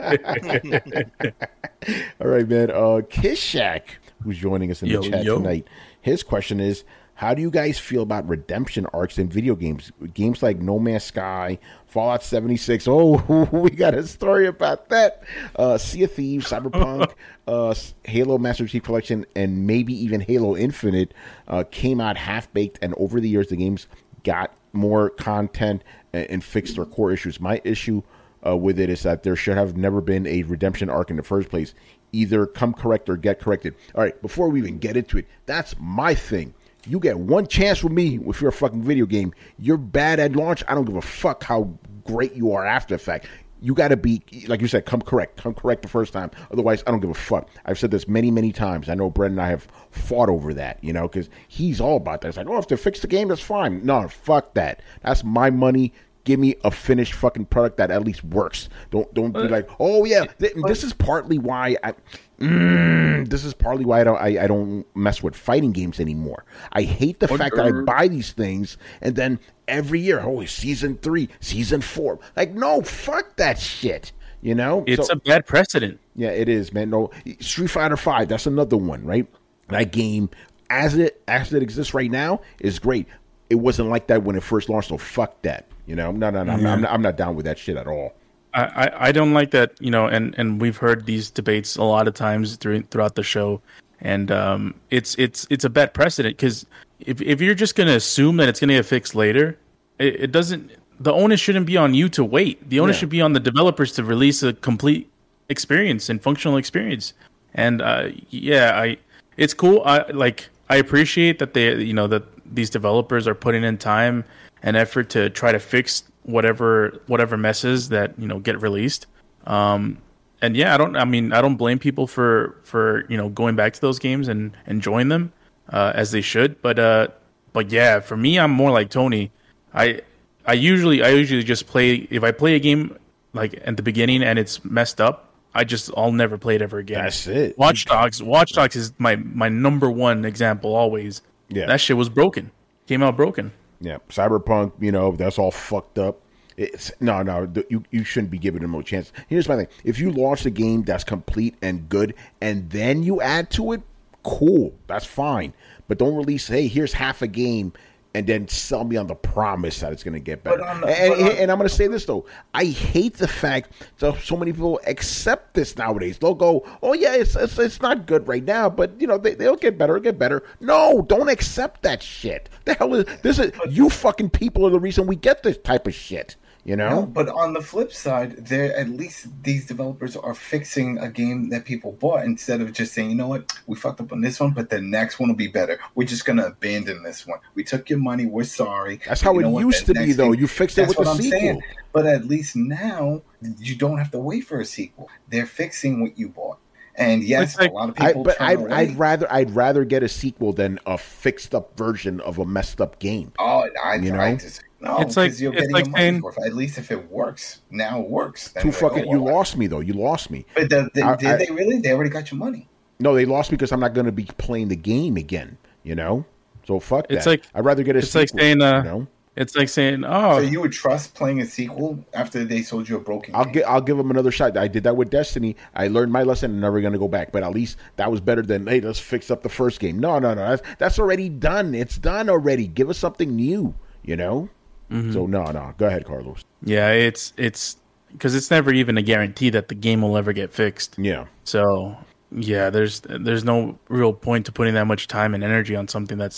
All right, man. Uh, Kiss Shack, who's joining us in Yo, the chat yo. tonight. His question is, how do you guys feel about redemption arcs in video games? Games like No Man's Sky, Fallout seventy-six. Oh, we got a story about that. Uh, Sea of Thieves, Cyberpunk, uh, Halo Master Chief Collection, and maybe even Halo Infinite uh, came out half-baked, and over the years, the games got more content and, and fixed their core issues. My issue uh, with it is that there should have never been a redemption arc in the first place. Either come correct or get corrected. All right, before we even get into it, that's my thing. You get one chance with me if you're a fucking video game. You're bad at launch. I don't give a fuck how great you are after the fact. You got to be, like you said, come correct. Come correct the first time. Otherwise, I don't give a fuck. I've said this many, many times. I know Brett and I have fought over that, you know, because he's all about that. It's like, oh, if they fix the game, that's fine. No, fuck that. That's my money. Give me a finished fucking product that at least works. Don't don't be like, oh yeah, th- this is partly why I. Mm, this is partly why I don't I, I don't mess with fighting games anymore. I hate the fact that I buy these things and then every year, oh, season three, season four. Like, no, fuck that shit. You know, It's So- a bad precedent. yeah, it is, man. No, Street Fighter Five. That's another one, right? That game, as it as it exists right now, is great. It wasn't like that when it first launched. So fuck that. You know, no, no, no. I'm, I'm, not, I'm not down with that shit at all. I, I, I don't like that, you know, and, and we've heard these debates a lot of times during, throughout the show, and um, it's it's it's a bad precedent because if if you're just gonna assume that it's gonna get fixed later, it, it doesn't. The onus shouldn't be on you to wait. The onus Yeah. should be on the developers to release a complete experience and functional experience. And uh, yeah, I it's cool. I like I appreciate that they you know that these developers are putting in time and effort to try to fix whatever whatever messes that you know get released. Um, and yeah, I don't. I mean, I don't blame people for for you know going back to those games and enjoying them uh, as they should. But uh, but yeah, for me, I'm more like Tony. I I usually I usually just play if I play a game like at the beginning and it's messed up. I just I'll never play it ever again. That's it. Watch Dogs. Watch Dogs is my my number one example always. Yeah. That shit was broken. Came out broken. Yeah, Cyberpunk, you know, that's all fucked up. It's no, no, th- you you shouldn't be giving them no chance. Here's my thing: if you launch a game that's complete and good, and then you add to it, cool, that's fine. But don't release, hey, here's half a game, and then sell me on the promise that it's going to get better. But on the- and, but on- and I'm going to say this though: I hate the fact that so many people accept this nowadays. They'll go, "Oh yeah, it's it's, it's not good right now, but you know they, they'll get better, it'll get better." No, don't accept that shit. The hell is this? Is you fucking people are the reason we get this type of shit. You know? No, but on the flip side, there at least these developers are fixing a game that people bought instead of just saying, you know what, we fucked up on this one, but the next one will be better. We're just gonna abandon this one. We took your money. We're sorry. That's how You know it what, used the to be, next though. game- You fixed it That's with the what I'm sequel. saying. But at least now you don't have to wait for a sequel. They're fixing what you bought. And yes, It's like- a lot of I, people. but turn I'd, away. I'd rather I'd rather get a sequel than a fixed up version of a messed up game. Oh, I, You know? I just no. It's like- because you're it's getting like your money's saying- worth. At least if it works, now it works. Then Too it's like, fucking, oh, you well, lost me though. You lost me. But the, the, I- did I- they really? They already got your money. No, they lost me because I'm not going to be playing the game again. You know, so fuck It's that. like- I'd rather get a it's sequel. like saying, uh, you know, It's like saying, "Oh, So you would trust playing a sequel after they sold you a broken I'll game? get I'll give them another shot. I did that with Destiny. I learned my lesson and never going to go back. But at least that was better than hey, let's fix up the first game. No, no, no. That's that's already done. It's done already. Give us something new. You know. So no, no. Go ahead, Carlos. yeah, it's it's because it's never even a guarantee that the game will ever get fixed." Yeah. So yeah, there's there's no real point to putting that much time and energy on something that's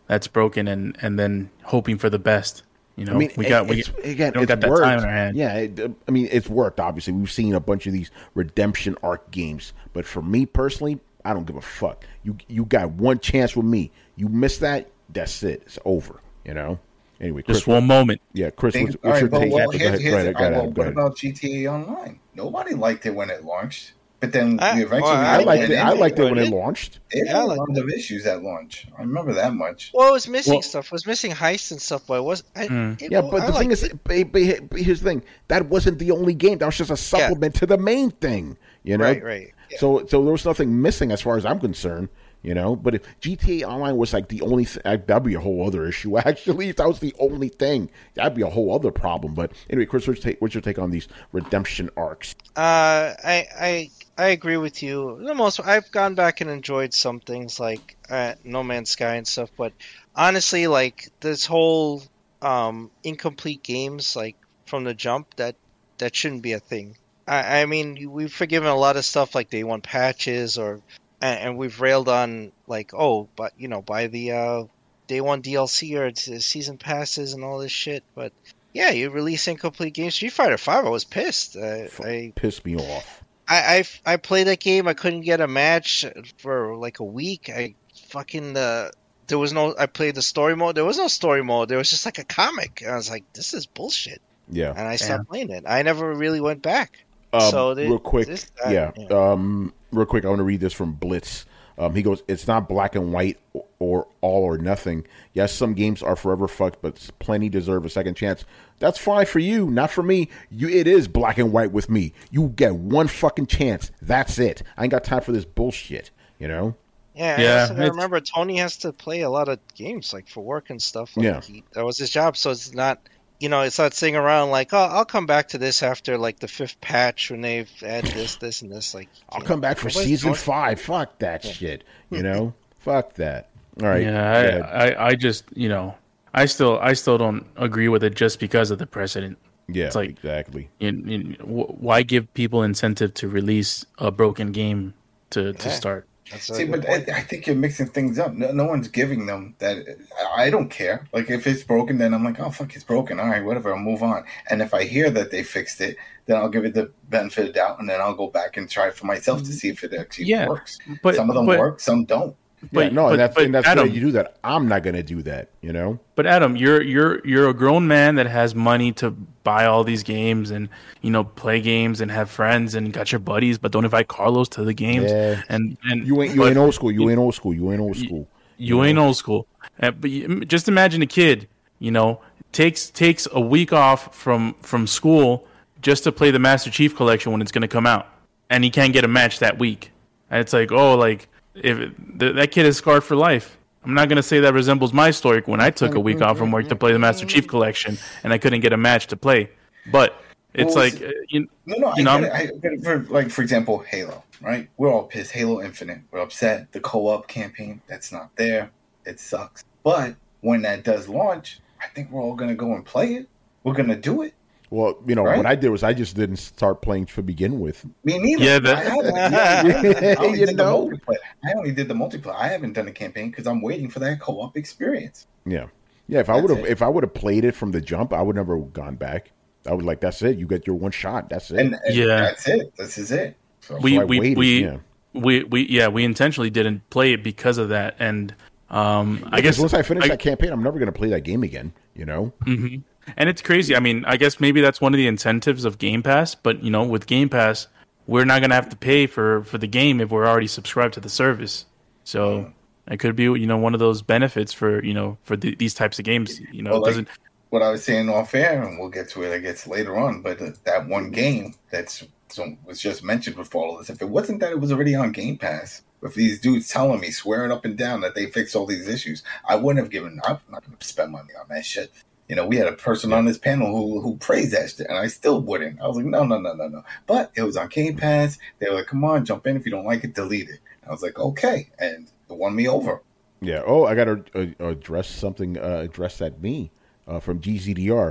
that's broken and, and then hoping for the best. You know, I mean, we got we, it's, again, we don't it's got that worked. time in our hand. Yeah, it, I mean, it's worked. Obviously, we've seen a bunch of these redemption arc games, but for me personally, I don't give a fuck. You you got one chance with me. You miss that, that's it. It's over. You know. Anyway, Chris, just one moment. Yeah, Chris, Think, what's, what's right, your take? well, Go here's, ahead, here's, go ahead, go right, ahead, well, go what ahead. about G T A Online? Nobody liked it when it launched, but then I- we eventually. well, I I liked it. I liked it when it. it launched. It Yeah, I had a liked lot of issues at launch. I remember that much. Well, it was missing Well- stuff. It was missing heists and stuff, but it was. I, Mm. it, Yeah, but I the thing liked is, it. but, but, but here's the thing: that wasn't the only game. That was just a supplement to the main thing. You know, right, right. Yeah. So, so there was nothing missing as far as I'm concerned. You know, but if G T A Online was like the only thing, that'd be a whole other issue. Actually, if that was the only thing, that'd be a whole other problem. But anyway, Chris, what's your take, what's your take on these redemption arcs? Uh, I I I agree with you. The most I've gone back and enjoyed some things like uh, No Man's Sky and stuff, but honestly, like this whole um incomplete games, like from the jump, that that shouldn't be a thing. I I mean, we've forgiven a lot of stuff like day one patches or. And, and we've railed on like, oh, but you know, buy the uh, day one D L C or season passes and all this shit. But yeah, you release incomplete games. Street Fighter Five, I was pissed. Uh, I, Pissed me off. I, I I played that game. I couldn't get a match for like a week. I fucking uh, there was no. I played the story mode. There was no story mode. There was just like a comic. And I was like, this is bullshit. Yeah. And I stopped playing it. I never really went back. Um, so they, real quick, this, that, yeah. yeah. Um, real quick, I want to read this from Blitz. Um, he goes, "It's not black and white or, or all or nothing. Yes, some games are forever fucked, but plenty deserve a second chance. That's fine for you, not for me. You, it is black and white with me. You get one fucking chance. That's it. I ain't got time for this bullshit. You know." Yeah, Yeah, I, also gotta it's- remember Tony has to play a lot of games like for work and stuff. Like, Yeah. he, that was his job, so it's not, you know, it's not sitting around like, oh, I'll come back to this after like the fifth patch when they've added this, this, and this. Like, I'll you come know, back for nobody's season going- five. Fuck that shit. You know, fuck that. All right. Yeah, go ahead. I, I, I just you know, I still I still don't agree with it just because of the precedent. yeah. it's like- exactly. You, you, wh- why give people incentive to release a broken game to, to Yeah. start? That's a See, good but point. I, I think you're mixing things up. No, no one's giving them that. I don't care. Like, if it's broken, then I'm like, oh, fuck, it's broken. All right, whatever, I'll move on. And if I hear that they fixed it, then I'll give it the benefit of the doubt, and then I'll go back and try it for myself to see if it actually Yeah, works. But Some of them but, work, some don't. But, yeah, no, but, and that's, but and that's Adam, good. You do that. I'm not going to do that. You know. But Adam, you're you're you're a grown man that has money to buy all these games and you know play games and have friends and got your buddies, but don't invite Carlos to the games. Yeah. And and You ain't you but ain't old school. You ain't old school. You ain't old school. You ain't old school. Uh, but you, just imagine a kid, you know, takes takes a week off from from school just to play the Master Chief Collection when it's going to come out, and he can't get a match that week. And it's like, oh, like if th- that kid is scarred for life. I'm not going to say that resembles my story when I took a week off from work to play the Master Chief Collection and I couldn't get a match to play. But it's Well, like, it's- uh, you, No, no, You I know, get it. I get it. For, like, for example, Halo, right? We're all pissed. Halo Infinite. We're upset. The co-op campaign, that's not there. It sucks. But when that does launch, I think we're all going to go and play it. We're going to do it. Well, you know Right? what I did was I just didn't start playing to begin with. Me neither. Yeah, that- I, haven't. Yeah, I only You did know? the multiplayer. I only did the multiplayer. I haven't done the campaign because I'm waiting for that co-op experience. Yeah, yeah. If I That's would have, it. if I would have played it from the jump, I would never have gone back. I would like, that's it. You get your one shot. That's it. And, and Yeah. that's it. This is it. So, we I we waited, we, yeah. we we yeah we intentionally didn't play it because of that. And um, I Because guess once I finish I- that campaign, I'm never going to play that game again. You know? hmm And it's crazy. I mean, I guess maybe that's one of the incentives of Game Pass. But you know, with Game Pass, we're not going to have to pay for, for the game if we're already subscribed to the service. So it could be you know one of those benefits for you know for the, these types of games. You know, Well, it like- doesn't. what I was saying off air, and we'll get to it, I guess, later on, but uh, that one game that's so, was just mentioned with all of this, if it wasn't that it was already on Game Pass, with these dudes telling me, swearing up and down that they fixed all these issues, I wouldn't have given, I'm not going to spend money on that shit. You know, we had a person on this panel who who praised that shit, and I still wouldn't. I was like, no, no, no, no, no. But it was on Game Pass. They were like, come on, jump in. If you don't like it, delete it. I was like, okay. And it won me over. Yeah. Oh, I got to uh, address something uh, addressed at me uh, from G Z D R.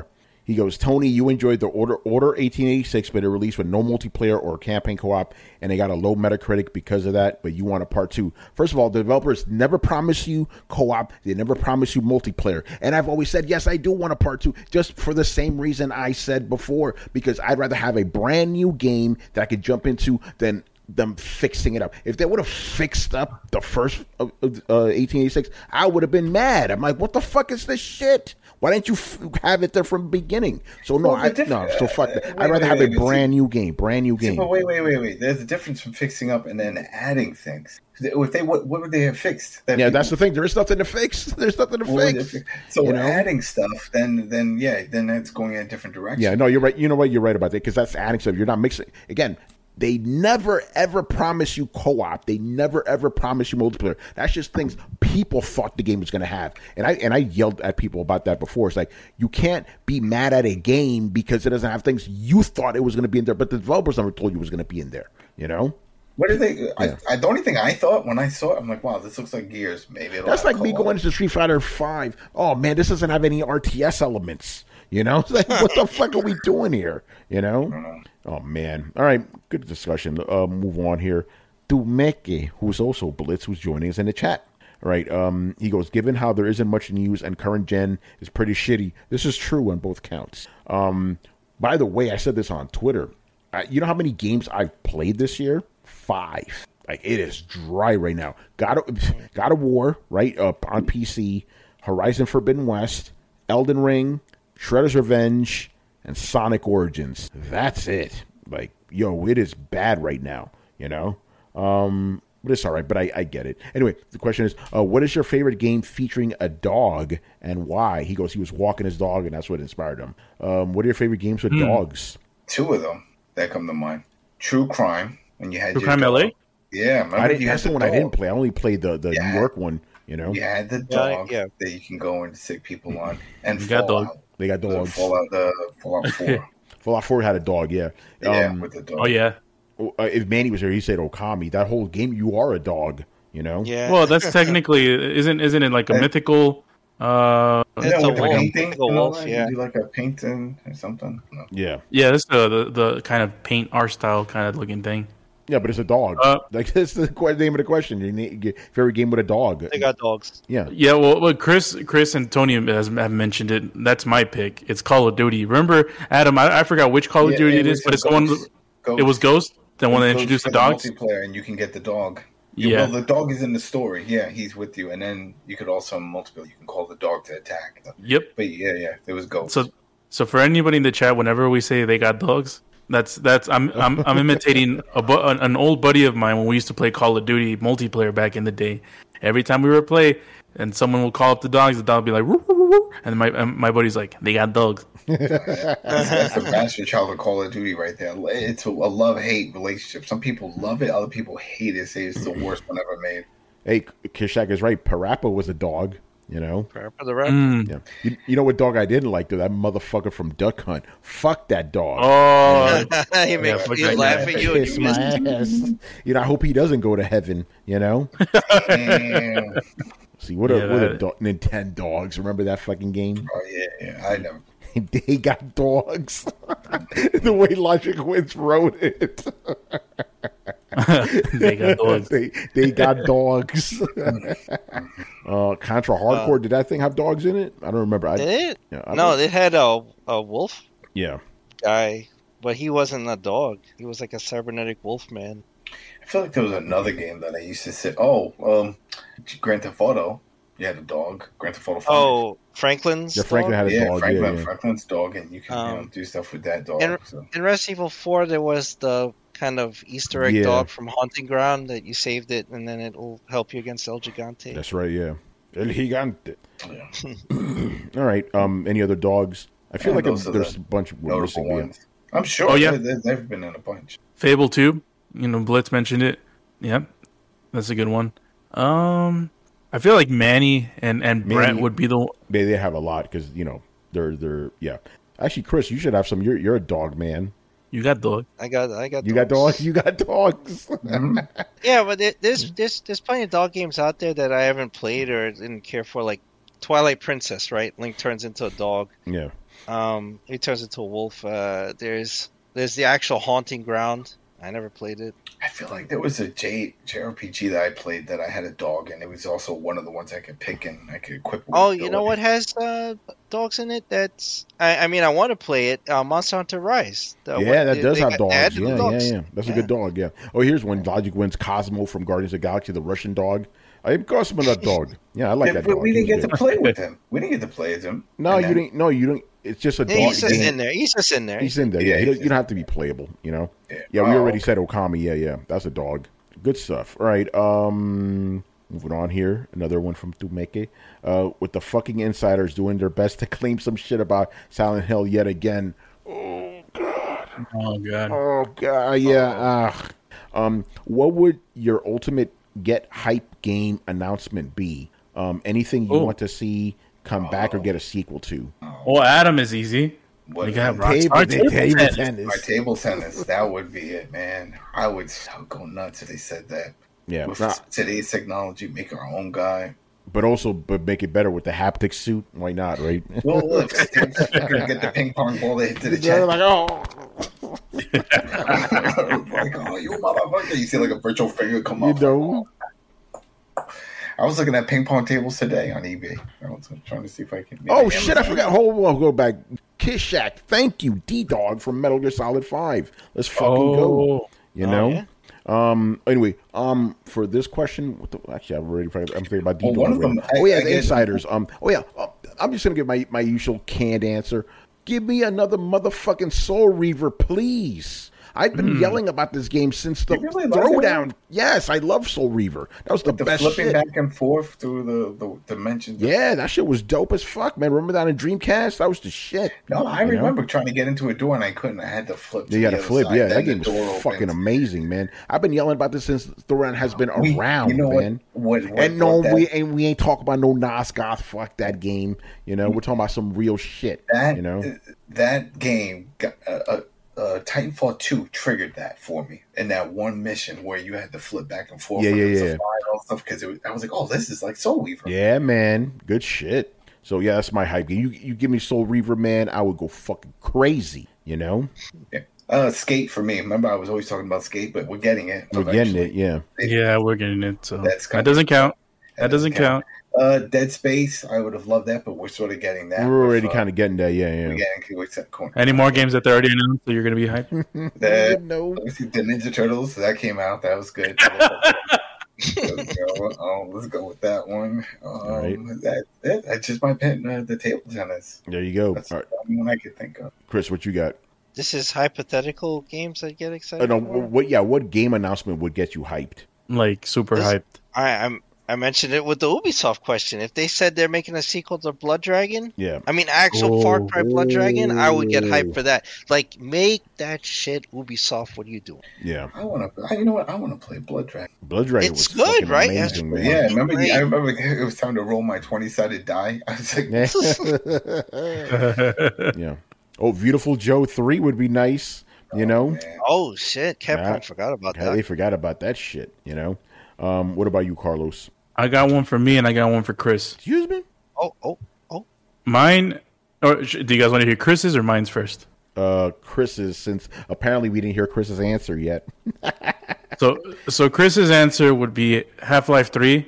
He goes, Tony, you enjoyed the Order Order eighteen eighty-six, but it released with no multiplayer or campaign co-op, and they got a low Metacritic because of that, but you want a part two. First of all, the developers never promise you co-op. They never promise you multiplayer. And I've always said, yes, I do want a part two, just for the same reason I said before, because I'd rather have a brand new game that I could jump into than them fixing it up. If they would have fixed up the first uh, uh, eighteen eighty-six, I would have been mad. I'm like, what the fuck is this shit? Why didn't you f- have it there from the beginning? So no, well, I diff- no. So fuck that. Wait, I'd rather wait, have wait, a wait, brand see, new game, brand new game. See, but wait, wait, wait, wait. There's a difference from fixing up and then adding things. If they, what, what would they have fixed? That yeah, people, that's the thing. There is nothing to fix. There's nothing to fix. Fix? So you know? adding stuff, then, then yeah, then that's going in a different direction. Yeah, no, you're right. You know what? You're right about that because that's adding stuff. You're not mixing. Again, they never ever promise you co-op. They never ever promise you multiplayer. That's just things people thought the game was going to have. And I and I yelled at people about that before. It's like you can't be mad at a game because it doesn't have things you thought it was going to be in there, but the developers never told you it was going to be in there. You know. What did they? Yeah. I, I, the only thing I thought when I saw it, I'm like, wow, this looks like Gears. Maybe it'll That's have like me co-op. going into Street Fighter Five. Oh man, this doesn't have any R T S elements. You know, it's like what the fuck are we doing here? You know. know. Oh man. All right, good discussion. Uh, move on here. Dumeke, who's also Blitz, who's joining us in the chat. All right. Um, he goes, given how there isn't much news and current gen is pretty shitty, this is true on both counts. Um, by the way, I said this on Twitter. Uh, you know how many games I've played this year? Five. Like it is dry right now. God, God of War, right up on P C. Horizon Forbidden West, Elden Ring, Shredder's Revenge, and Sonic Origins. That's it. Like, yo, it is bad right now. You know. Um, but it's all right. But I, I get it. Anyway, the question is, uh, what is your favorite game featuring a dog and why? He goes, he was walking his dog, and that's what inspired him. Um, what are your favorite games with Hmm. dogs? Two of them that come to mind. True Crime. When you had True your Crime dog. L A? Yeah, remember I didn't, you that's had the one dog. I didn't play. I only played the, the Yeah. New York one. You know, You had the Yeah, dog yeah. that you can go and sick people on, and You got Fallout. dog. they got The dogs. Fallout, uh, Fallout Four. Fallout four had a dog. Yeah. yeah, Um, with the dog. Oh yeah. uh, if Manny was here, he said Okami. That whole game, you are a dog. You know. Yeah. Well, that's technically isn't isn't it like a Hey. mythical? Uh, It's Yeah, a with the wolf. painting, It's a you know, wolf, like, yeah. you do like a painting or something. No. Yeah. yeah, that's the, the the kind of paint art style kind of looking thing. Yeah, but it's a dog. Uh, like that's the que- name of the question. You need your favorite game with a dog. They got dogs. Yeah. Yeah, well, well Chris, Chris and Tony has, have mentioned it. That's my pick. It's Call of Duty. Remember, Adam? I, I forgot which Call of Yeah, Duty it it is, was but a it's the one. Ghost. Ghost. It was Ghost, the one that Ghost introduced for the dogs. multiplayer, and you can get the dog. You, Yeah. Well, the dog is in the story. Yeah, he's with you, and then you could also multiplayer. You can call the dog to attack. Yep. But yeah, yeah, it was Ghost. So, so for anybody in the chat, whenever we say they got dogs, that's that's I'm I'm, I'm imitating a bu- an, an old buddy of mine when we used to play Call of Duty multiplayer back in the day. Every time we were play, and someone will call up the dogs, the dog will be like, woo, woo, woo, woo. And my and my buddy's like, they got dogs. That's, that's a bastard child of Call of Duty right there. It's a, a love-hate relationship. Some people love it, other people hate it. Say it's the worst one ever made. Hey, Kishak is right. Parappa was a dog. You know. Prayer for the rep. Mm. Yeah. You, you know what dog I didn't like though? That motherfucker from Duck Hunt. Fuck that dog. Oh, he makes fuck me that laugh guy. at you. And Kiss you my miss ass. You know, I hope he doesn't go to heaven. You know. Damn. See what a Yeah, what a that- do- Nintendo dogs. Remember that fucking game? Oh yeah, yeah. I never. They got dogs. The way Logic Wins wrote it. they got dogs. they they got dogs. uh, Contra Hardcore. Did that thing have dogs in it? I don't remember. I, Did it? yeah, I No, don't- it had a a wolf yeah. guy, but he wasn't a dog. He was like a cybernetic wolf man. I feel like there was another game that I used to say. Oh, um, Grand Theft Auto. You had a dog. Grand Theft Auto five. Oh, Franklin's. Yeah, Franklin dog? had a yeah, dog. Franklin, yeah, yeah. Franklin's dog, and you can you know, Um, do stuff with that dog. and- so. In Resident Evil four, there was the kind of Easter egg Yeah. dog from Haunting Ground that you saved it, and then it'll help you against El Gigante. That's right. Yeah. El Gigante. Yeah. All right. Um. Any other dogs? I feel Yeah, like those are there's the a bunch we're Notable missing. Yeah. ones. I'm sure. Oh, yeah. they- they've been in a bunch. Fable two. You know, Blitz mentioned it. Yep, that's a good one. Um, I feel like Manny and and Brent Manny- would be the. They they have a lot because you know they're they're yeah. Actually, Chris, you should have some. You're you're a dog man. You got dog. I got, I got. You got dogs. You got dogs. Mhm. Yeah, but there, there's there's there's plenty of dog games out there that I haven't played or didn't care for, like Twilight Princess, right? Link turns into a dog. Yeah. Um, he turns into a wolf. Uh, there's there's the actual Haunting Ground. I never played it. I feel like there was a J JRPG that I played that I had a dog, and it was also one of the ones I could pick and I could equip. With Oh, you know ability. what has uh, dogs in it? That's I, I mean, I want to play it. Uh, Monster Hunter Rise. The- Yeah, what- that they- does they have got- dogs. they added Yeah, the yeah, dogs. yeah. That's a Yeah. good dog. Yeah. Oh, here's one. Logic wins Cosmo from Guardians of the Galaxy, the Russian dog. I am Cosmo that dog. Yeah, I like Yeah, that but dog. we didn't He get was to good. play with him. We didn't get to play as him. No, And you then- didn't. No, you don't. It's just a Yeah, dog. he's just game. in there. He's just in there. He's in there. Yeah, Yeah, he he's does, you don't have to be playable. You know. Yeah, Yeah, we Oh, already okay. said Okami. Yeah, yeah, that's a dog. Good stuff. All right. Um, moving on here. Another one from Tumeke. Uh, with the fucking insiders doing their best to claim some shit about Silent Hill yet again. Oh god. Oh god. Oh god. Yeah. Uh, um, what would your ultimate get hype game announcement be? Um, anything you Oh. want to see come back or get a sequel to? Well, Adam is easy. What We got is- Rockstar Table, table table tennis. tennis. My table tennis, that would be it, man. I would so go nuts if they said that. Yeah. With Nah, today's technology, make our own guy. but also, but make it better with the haptic suit. Why not? Right? Well, look, get the ping pong ball that hit to the Yeah, chest. like, oh. like, oh, you motherfucker. You see like a virtual finger come You up. know. I was looking at ping pong tables today on eBay. I was trying to see if I can. maybe Oh shit! I Amazon. forgot. Hold on, go back. Kiss Shack. Thank you, D Dog from Metal Gear Solid Five. Let's fucking go. Oh, You Oh, know. yeah? Um. Anyway. Um. For this question, what the, actually, I've already. I'm thinking about D Well, Dog. one of them- oh I- yeah, I the get- insiders. Um. Oh yeah. Uh, I'm just gonna give my my usual canned answer. Give me another motherfucking Soul Reaver, please. I've been Hmm. yelling about this game since the You really like throwdown. Yes, I love Soul Reaver. That was the, The best flipping shit. back and forth through the, the dimensions. Yeah, that shit was dope as fuck, man. Remember that in Dreamcast? That was the shit. No, I You know? remember trying to get into a door and I couldn't. I had to flip. To You got the to other flip. side, Yeah, then that game the door was fucking opens. amazing, man. I've been yelling about this since Throwdown has been We- around, you know what- man. What, what, And no, what that, we ain't we ain't talking about no Nosgoth. Fuck that game. You know, we're talking about some real shit. that you know, that game, got, uh, uh, uh, Titanfall two triggered that for me in that one mission where you had to flip back and forth. Yeah, when yeah, it was a yeah. fire and all stuff because I was like, oh, this is like Soul Weaver. yeah, man, good shit. So yeah, that's my hype game. You you give me Soul Reaver, man, I would go fucking crazy. You know, Uh, Skate for me. Remember, I was always talking about Skate, but we're getting it. we're getting eventually. it. Yeah, yeah, we're getting it. So That's that doesn't count. That That doesn't count. Uh, Dead Space. I would have loved that, but we're sort of getting that. we're with, already uh, kind of getting there. Yeah, We're yeah. getting what's that corner. Any more games that they already announced that you're going to be hyped? That- no. The Ninja Turtles that came out. That was good. Let's go. Um, let's go with that one. Um, right. that, that that's just my pen. Uh, the table tennis. There you go. That's All right, the only one I could think of. Chris, what you got? This is hypothetical games I get Uh, excited no, for. what? Yeah, what game announcement would get you hyped? Like super This- hyped. I I'm, I mentioned it with the Ubisoft question. If they said they're making a sequel to Blood Dragon, Yeah. I mean actual Far Cry Blood Dragon, I would get Oh. hyped for that. Like, make that shit Ubisoft. What are you doing? Yeah, I want to. You know what? I want to play Blood Dragon. Blood Dragon It's was good, fucking right? amazing, That's- man. Yeah, remember? Great. I remember it was time to roll my twenty-sided die. I was like, Yeah. Oh, Beautiful Joe three would be nice. You know, man. Oh shit, Capcom Yeah. forgot about yeah, they that. forgot about that shit. You know. Um, what about you, Carlos? I got one for me and I got one for Chris. Excuse me. Oh oh oh. Mine, or sh- do you guys want to hear Chris's or mine's first? Uh, Chris's, since apparently we didn't hear Chris's answer yet. So, so Chris's answer would be Half-Life three,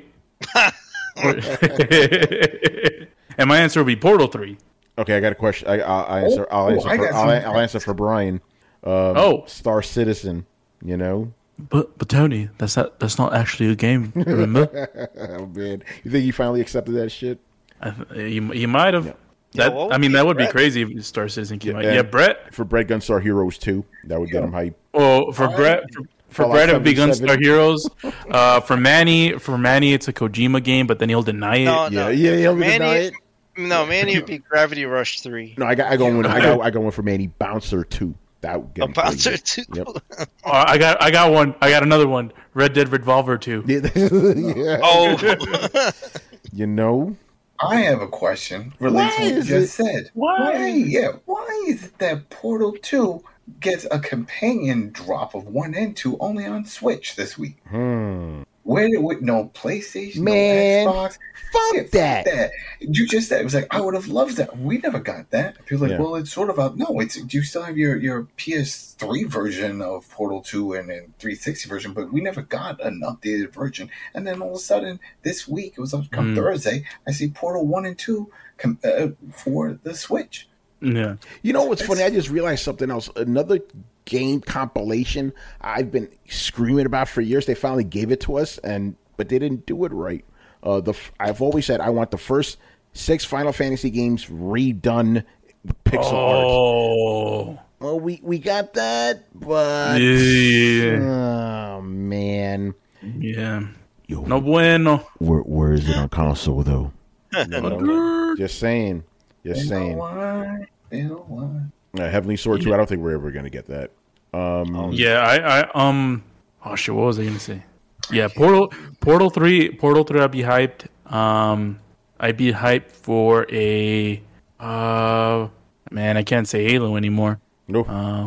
and my answer would be Portal three. Okay, I got a question. I, I'll, I'll answer. I'll oh, answer. I for, got I'll, something. I'll answer for Brian. Um, Oh. Star Citizen. You know. But but Tony, that's not that's not actually a game. Remember? Oh man, you think he finally accepted that shit? I, you you might have. Yeah, That what would I mean, be that would be Brett? crazy if Star Citizen came out. Yeah. Yeah, Brett. For Bread Gunstar Heroes two, that would get him hype. Well, for I- Brett, for, for Fallout Brett, it would be seventy-seven. Gunstar Heroes. Uh, for Manny, for Manny, it's a Kojima game, but then he'll deny it. No, Yeah, no. yeah, he'll Manny- deny it. No, Manny would be Gravity Rush three. No, I got. I go one. I got. I go one for Manny Bouncer two. That would get A him Bouncer crazy. two. Yep. Uh, I got I got one. I got another one. Red Dead Revolver two. Yeah. Yeah. Oh, You know. I have a question related to Why what you is just said. Why? Yeah, why is it that Portal two gets a companion drop of one and two only on Switch this week? Hmm. Where did we, no PlayStation, Man, no Xbox? Fuck Yeah, fuck that. that. You just said it was like I would have loved that. We never got that. People are like, Yeah. well, it's sort of a no. It's you still have your, your P S three version of Portal two and then three sixty version, but we never got an updated version. And then all of a sudden, this week it was on come Mm. Thursday. I see Portal one and two com- uh, for the Switch. Yeah. You know what's funny? I just realized something else. Another game compilation I've been screaming about for years. They finally gave it to us, and but they didn't do it right. Uh, the I've always said I want the first six Final Fantasy games redone with pixel art. Oh. Well, we we got that, but Yeah. oh man, Yeah. Yo, No bueno. where where is it on console though? You know, just saying, just You know saying. why? You know why? Uh, Heavenly Sword two. I don't think we're ever gonna get that. Um, Yeah, I, I um oh shit, what was I gonna say? Yeah, Portal Portal three Portal three I'd be hyped. Um I'd be hyped for a uh man, I can't say Halo anymore. no, Uh,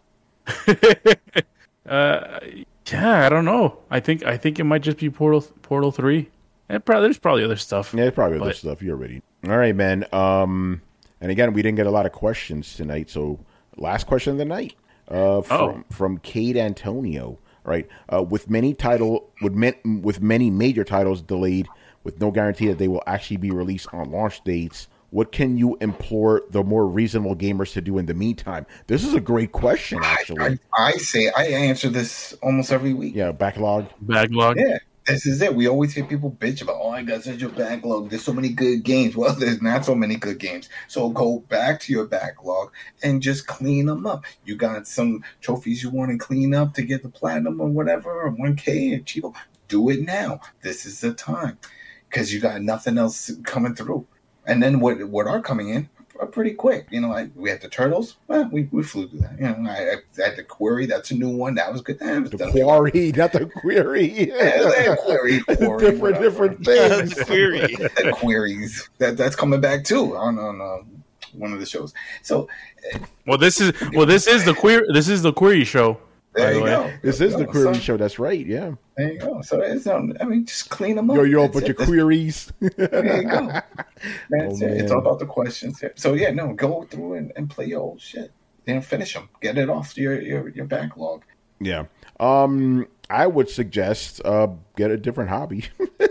uh yeah, I don't know. I think I think it might just be Portal Portal three. And probably there's probably other stuff. yeah, probably other but- stuff. You already. All right, man. Um, and again, we didn't get a lot of questions tonight. So, last question of the night uh, from Oh. from Kate Antonio. Right, uh, with many title with ma- with many major titles delayed, with no guarantee that they will actually be released on launch dates. What can you implore the more reasonable gamers to do in the meantime? This is a great question, actually. I, I say I answer this almost every week. Yeah, backlog. Backlog. Yeah, this is it. We always hear people bitch about, oh, I got such a backlog. There's so many good games. Well, there's not so many good games. So go back to your backlog and just clean them up. You got some trophies you want to clean up to get the platinum or whatever, or one K or Chivo. Do it now. This is the time because you got nothing else coming through. And then what what are coming in are pretty quick. You know, I, we had the Turtles. Well, we, we flew through that. You know, I, I had the Query. That's a new one. That was good. Eh, it was The done. quarry, not the query. Yeah, query, query, different, whatever. different things. The query. The queries that that's coming back too on on uh, one of the shows. So Well, this is well, this is the queer. This is the query show. there By the you way. go. This There is you the go. query So, show. That's right. Yeah. there you go. So it's um, I mean, just clean them up. Yo, yo, That's bunch it. of That's- queries. There you go. That's Oh, it. It's man. all about the questions here. So yeah, no, go through and, and play your old shit. Then finish them. Get it off your your, your backlog. Yeah. Um, I would suggest uh get a different hobby.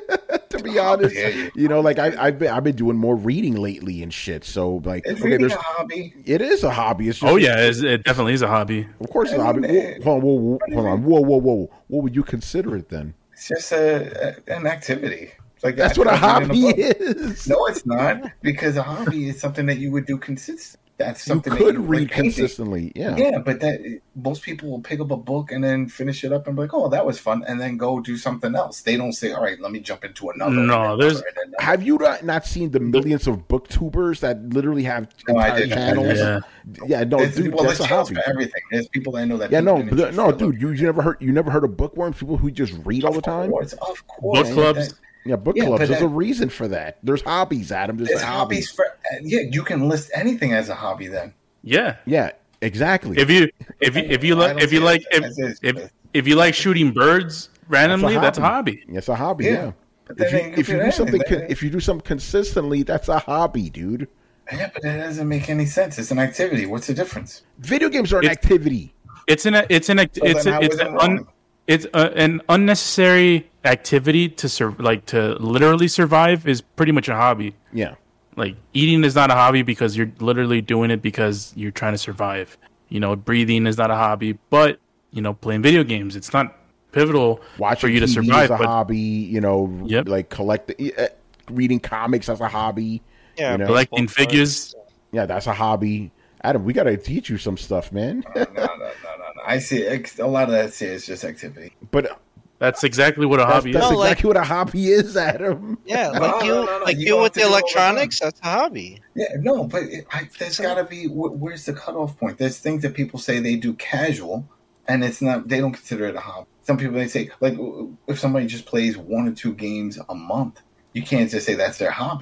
To be honest, dare you. you know, like I, I've been I've been doing more reading lately and shit. So like, Is okay, reading there's a hobby? it is a hobby. It's just, Oh yeah, it's, it definitely is a hobby. of course, it's a hobby. Man. Whoa, hold on, whoa, whoa, hold on, whoa, whoa, whoa. What would you consider it then? It's just a, a an activity. It's like That's I what a feel like reading hobby book. is. No, it's not, because a hobby is something that you would do consistent. That's You something could that you, read like painting. consistently. Yeah. Yeah, but that most people will pick up a book and then finish it up and be like, "Oh, that was fun," and then go do something else. They don't say, "All right, let me jump into another." and No, another there's- and another." Have you not, not seen the millions of booktubers that literally have No, I entire didn't. channels? Yeah. Yeah, no, There's, dude, well, that's a there's channels hobby. for everything. There's people I know that. Yeah, do no, energy but, no, for dude, you, you never heard you never heard of bookworms? People who just read all the time. Of course, of course. Book clubs. That- Yeah, book Yeah, clubs. but There's that- a reason for that. There's hobbies, Adam. There's, There's a hobbies hobby. for yeah. You can list anything as a hobby then. Yeah. Yeah, exactly. If you if you if you I like don't if you see like it if, as- as- if if you like shooting birds randomly, that's a hobby. It's a hobby. Yeah. Yeah. But If then you you can if you do do something anything. con- if you do something consistently, that's a hobby, dude. Yeah, but that doesn't make any sense. It's an activity. What's the difference? Video games are an It's- activity. It's an it's an act- So it's then a, how it's is it an un, wrong? it's a, an unnecessary activity to sur- like to literally survive is pretty much a hobby. Yeah. Like eating is not a hobby because you're literally doing it because you're trying to survive. You know, breathing is not a hobby, but you know, playing video games, it's not pivotal Watching for you to T V survive. is a But hobby. You know, Yep. like collect uh, reading comics as a hobby. Yeah, You know? collecting both figures, Yeah, that's a hobby. Adam, we got to teach you some stuff, man. no, no, no, no, no. I see ex- a lot of that is just activity. But that's exactly what a that's, hobby that's is. No, like- exactly what a hobby is, Adam. Yeah, No, like no, you, no, no, like you you don't with have to the do it all the time. electronics. That's a hobby. Yeah, no, but it, I, there's got to be wh- where's the cutoff point? There's things that people say they do casual, and it's not. They don't consider it a hobby. Some people they say like if somebody just plays one or two games a month, you can't just say that's their hobby.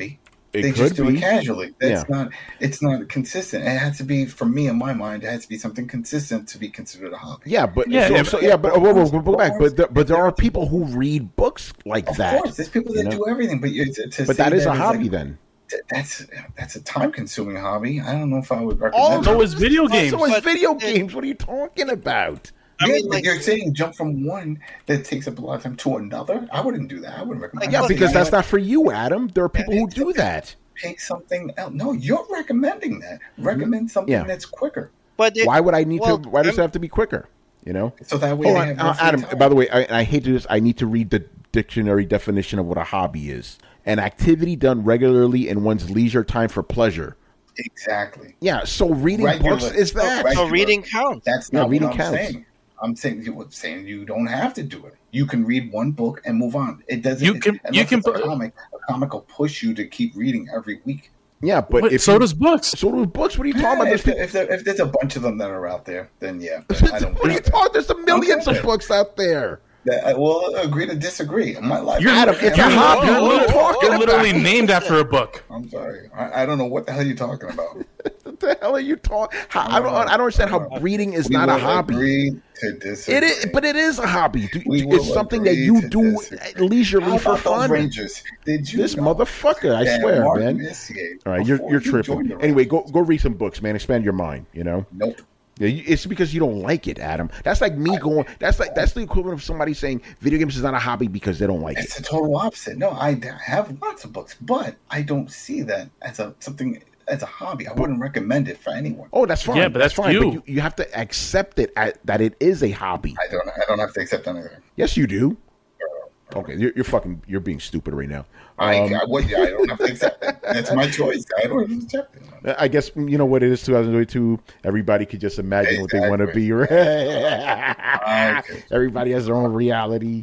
It they could just do be. it casually. That's Yeah. not. It's not consistent. It has to be, for me in my mind, it has to be something consistent to be considered a hobby. Yeah, but Yeah, so, yeah, so, but- yeah, but oh, whoa, whoa, whoa, go back. Of But there, but course, there are there are people who read books like Of that. course, there's people that you know? do everything, but you, to, to But say that is a is hobby like, then. th- That's that's a time consuming hobby. I don't know if I would Oh, recommend. so it. is video games. So is But- video games. What are you talking about? I Yeah, mean, but like, you're saying jump from one that takes up a lot of time to another. I wouldn't do that. I wouldn't recommend. Yeah, I'm because saying that's I not for you, Adam. There are people who do that. pick something else. No, you're recommending that. Recommend something Yeah. that's quicker, but it, Why would I need well, to? Why does I'm- it have to be quicker? You know. so that way. Hold they on, have uh, more free Adam. time. By the way, I, I hate to do this. I need to read the dictionary definition of what a hobby is: an activity done regularly in one's leisure time for pleasure. Exactly. Yeah. So reading Regular- books is that? Right. so reading counts. That's Yeah, not reading what I'm counts. saying. I'm saying you I'm saying you don't have to do it. You can read one book and move on. It doesn't. You can- unless you can it's a put- comic. A comic will push you to keep reading every week. Yeah, but Wait, if so you, does books. so do books. What are you talking about? if, There's, there, if, there, if there's a bunch of them that are out there, then yeah. But I don't. what are you talking? There's a millions of books out there. That, I will agree to disagree. My life. You're- Adam, it's a I'm- hobby. You're, What are you literally- talking you're literally about? named after a book. I'm sorry. I, I don't know what the hell you're talking about. What the hell are you talking? I don't. I don't understand how reading is We not a will hobby. Agree to disagree. It is, but it is a hobby. Do- We It's will something that agree you to do disagree. leisurely How for about those fun. Rangers? Did you This know motherfucker, I that swear, Mark man. Messier, All right, you're before you're he joined tripping. the Anyway, Rangers- go go read some books, man. Expand your mind. You know. Nope. Yeah, you, it's because you don't like it, Adam. That's like me going. That's like that's the equivalent of somebody saying video games is not a hobby because they don't like It's it. the total opposite. No, I d- have lots of books, but I don't see that as a something as a hobby. I wouldn't recommend it for anyone. Oh, that's fine. Yeah, but that's fine. you. But you, you have to accept it at, that it is a hobby. I don't. I don't have to accept anything. Yes, you do. Okay, you're, you're fucking. You're being stupid right now. I, Um, I would. I don't have to accept it. That's my choice. I don't have to accept it. I guess you know what it is. twenty twenty-two. Everybody could just imagine what they want to be. Right? Okay. Everybody has their own reality.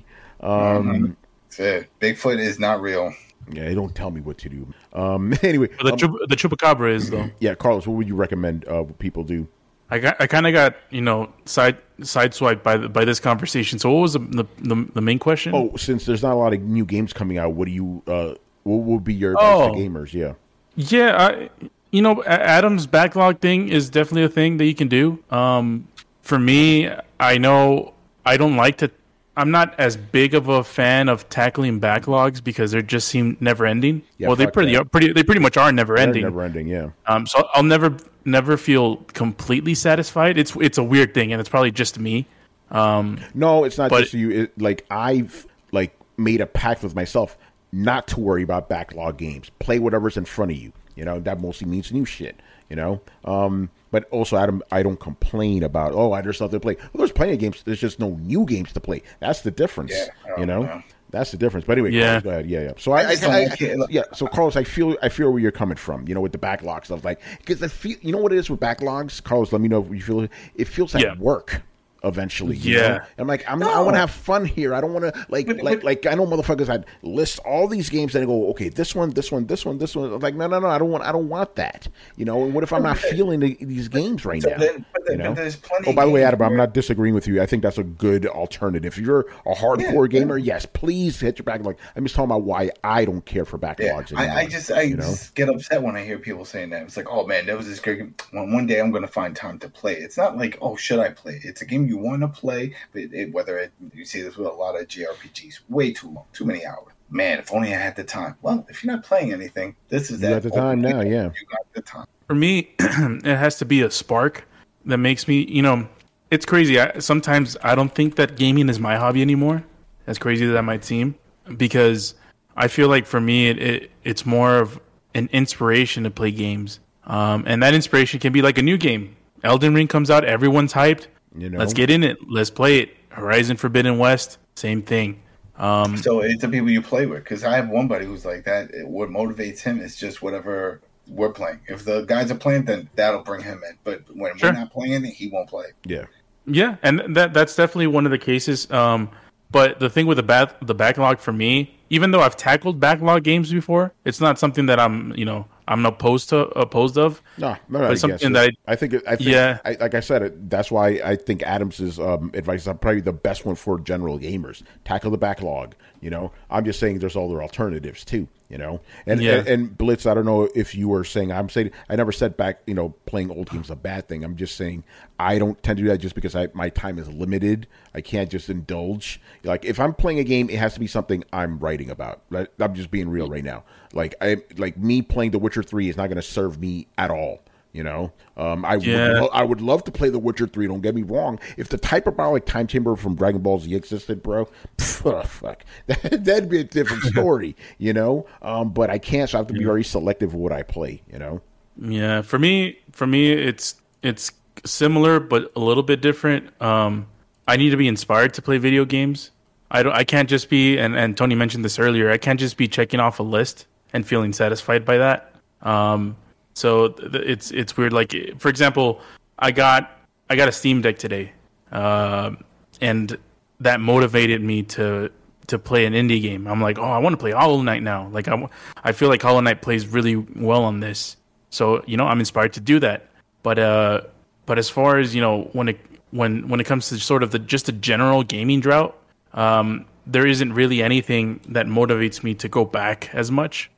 Um, That's it. Bigfoot is not real. Yeah, they don't tell me what to do. Um, anyway, But the um, chup- the chupacabra is though. yeah, Carlos, what would you recommend uh, people do? I got I kind of got you know side sideswiped by the, by this conversation. So what was the the, the, the main question? Oh, since there's not a lot of new games coming out, what do you? Uh, what would be your Oh. advice to gamers? Yeah. Yeah, I, you know, A- Adam's backlog thing is definitely a thing that you can do. Um, for me, I know I don't like to. I'm not as big of a fan of tackling backlogs because they just seem never ending. Yeah, well, they fuck pretty, that. pretty, they pretty much are never They're ending. never ending. Yeah. Um, so I'll never, never feel completely satisfied. It's, it's a weird thing, and it's probably just me. Um, No, it's not But- just you. It, like I've like made a pact with myself not to worry about backlog games. Play whatever's in front of you. You know that mostly means new shit. You know, um, but also I don't I don't complain about oh I there's nothing to play. Well, there's plenty of games. There's just no new games to play. That's the difference. Yeah, I don't you know. know. That's the difference. But anyway, Yeah. Carlos, go ahead. Yeah, yeah. So I, I just I, don't I- like it. yeah. So Carlos, I feel I feel where you're coming from. You know, with the backlog stuff, like because I feel you know what it is with backlogs. Carlos, let me know if you feel it. It feels like Yeah. work. Eventually, you Yeah. know? I'm like, I'm, I No. want to have fun here. I don't want to like, But- like, but- like. I know motherfuckers that list all these games and they go, okay, this one, this one, this one, this one. I'm like, no, no, no, I don't want, I don't want that. You know. And what if I'm not feeling the, these games right So now? then- but then- you know? but there's plenty Oh, by the of way, games Adam, I'm where- not disagreeing with you. I think that's a good alternative. If you're a hardcore Yeah, gamer, yes, please hit your backlog. I'm just talking about why I don't care for Yeah, backlogs anymore. I, I just I you know? just get upset when I hear people saying that. It's like, oh man, that was this great game. One, one day I'm going to find time to play. It's not like, oh, should I play? It's a game you want to play, but it, whether it, you see this with a lot of J R P Gs, way too long, too many hours. Man, if only I had the time. Well, if you're not playing anything, this is You that got the time open now, window. yeah. You got the time. for me, it has to be a spark that makes me, you know, it's crazy. I, sometimes I don't think that gaming is my hobby anymore, as crazy as that might seem, because I feel like for me, it, it it's more of an inspiration to play games. Um, and that inspiration can be like a new game. Elden Ring comes out, everyone's hyped. You know? Let's get in it. Let's play it. Horizon Forbidden West, same thing. Um, So it's the people you play with. Because I have one buddy who's like that. It, what motivates him is just whatever we're playing. If the guys are playing, then that'll bring him in. But when Sure. we're not playing anything, he won't play. yeah. Yeah, and that that's definitely one of the cases. Um, but the thing with the back the backlog for me, even though I've tackled backlog games before, it's not something that I'm you know I'm opposed to opposed of. No, no, But no. against something it. that I think, it- I think, Yeah. I, like I said, it, that's why I think Adams's um, advice is probably the best one for general gamers. Tackle the backlog. You know, I'm just saying there's other alternatives too. You know, and, Yeah. and and Blitz, I don't know if you were saying, I'm saying, I never said back, you know, playing old games is a bad thing. I'm just saying I don't tend to do that just because I my time is limited. I can't just indulge. Like if I'm playing a game, it has to be something I'm writing about. Right? I'm just being real right now. Like I like me playing The Witcher three is not going to serve me at all. You know, um, I Yeah. would lo- I would love to play The Witcher three. Don't get me wrong. If the hyperbolic time chamber from Dragon Ball Z existed, bro, pff, oh, fuck, that'd be a different story. You know, um, but I can't. So I have to be very selective of what I play. You know. Yeah, for me, for me, it's it's similar but a little bit different. Um, I need to be inspired to play video games. I don't. I can't just be. And, and Tony mentioned this earlier. I can't just be checking off a list and feeling satisfied by that. Um, so th- it's it's weird. Like for example, I got I got a Steam Deck today, um, and that motivated me to to play an indie game. I'm like, oh, I want to play Hollow Knight now. Like I, w- I feel like Hollow Knight plays really well on this. So, you know, I'm inspired to do that. But uh but as far as, you know, when it when when it comes to sort of the just a general gaming drought, um there isn't really anything that motivates me to go back as much.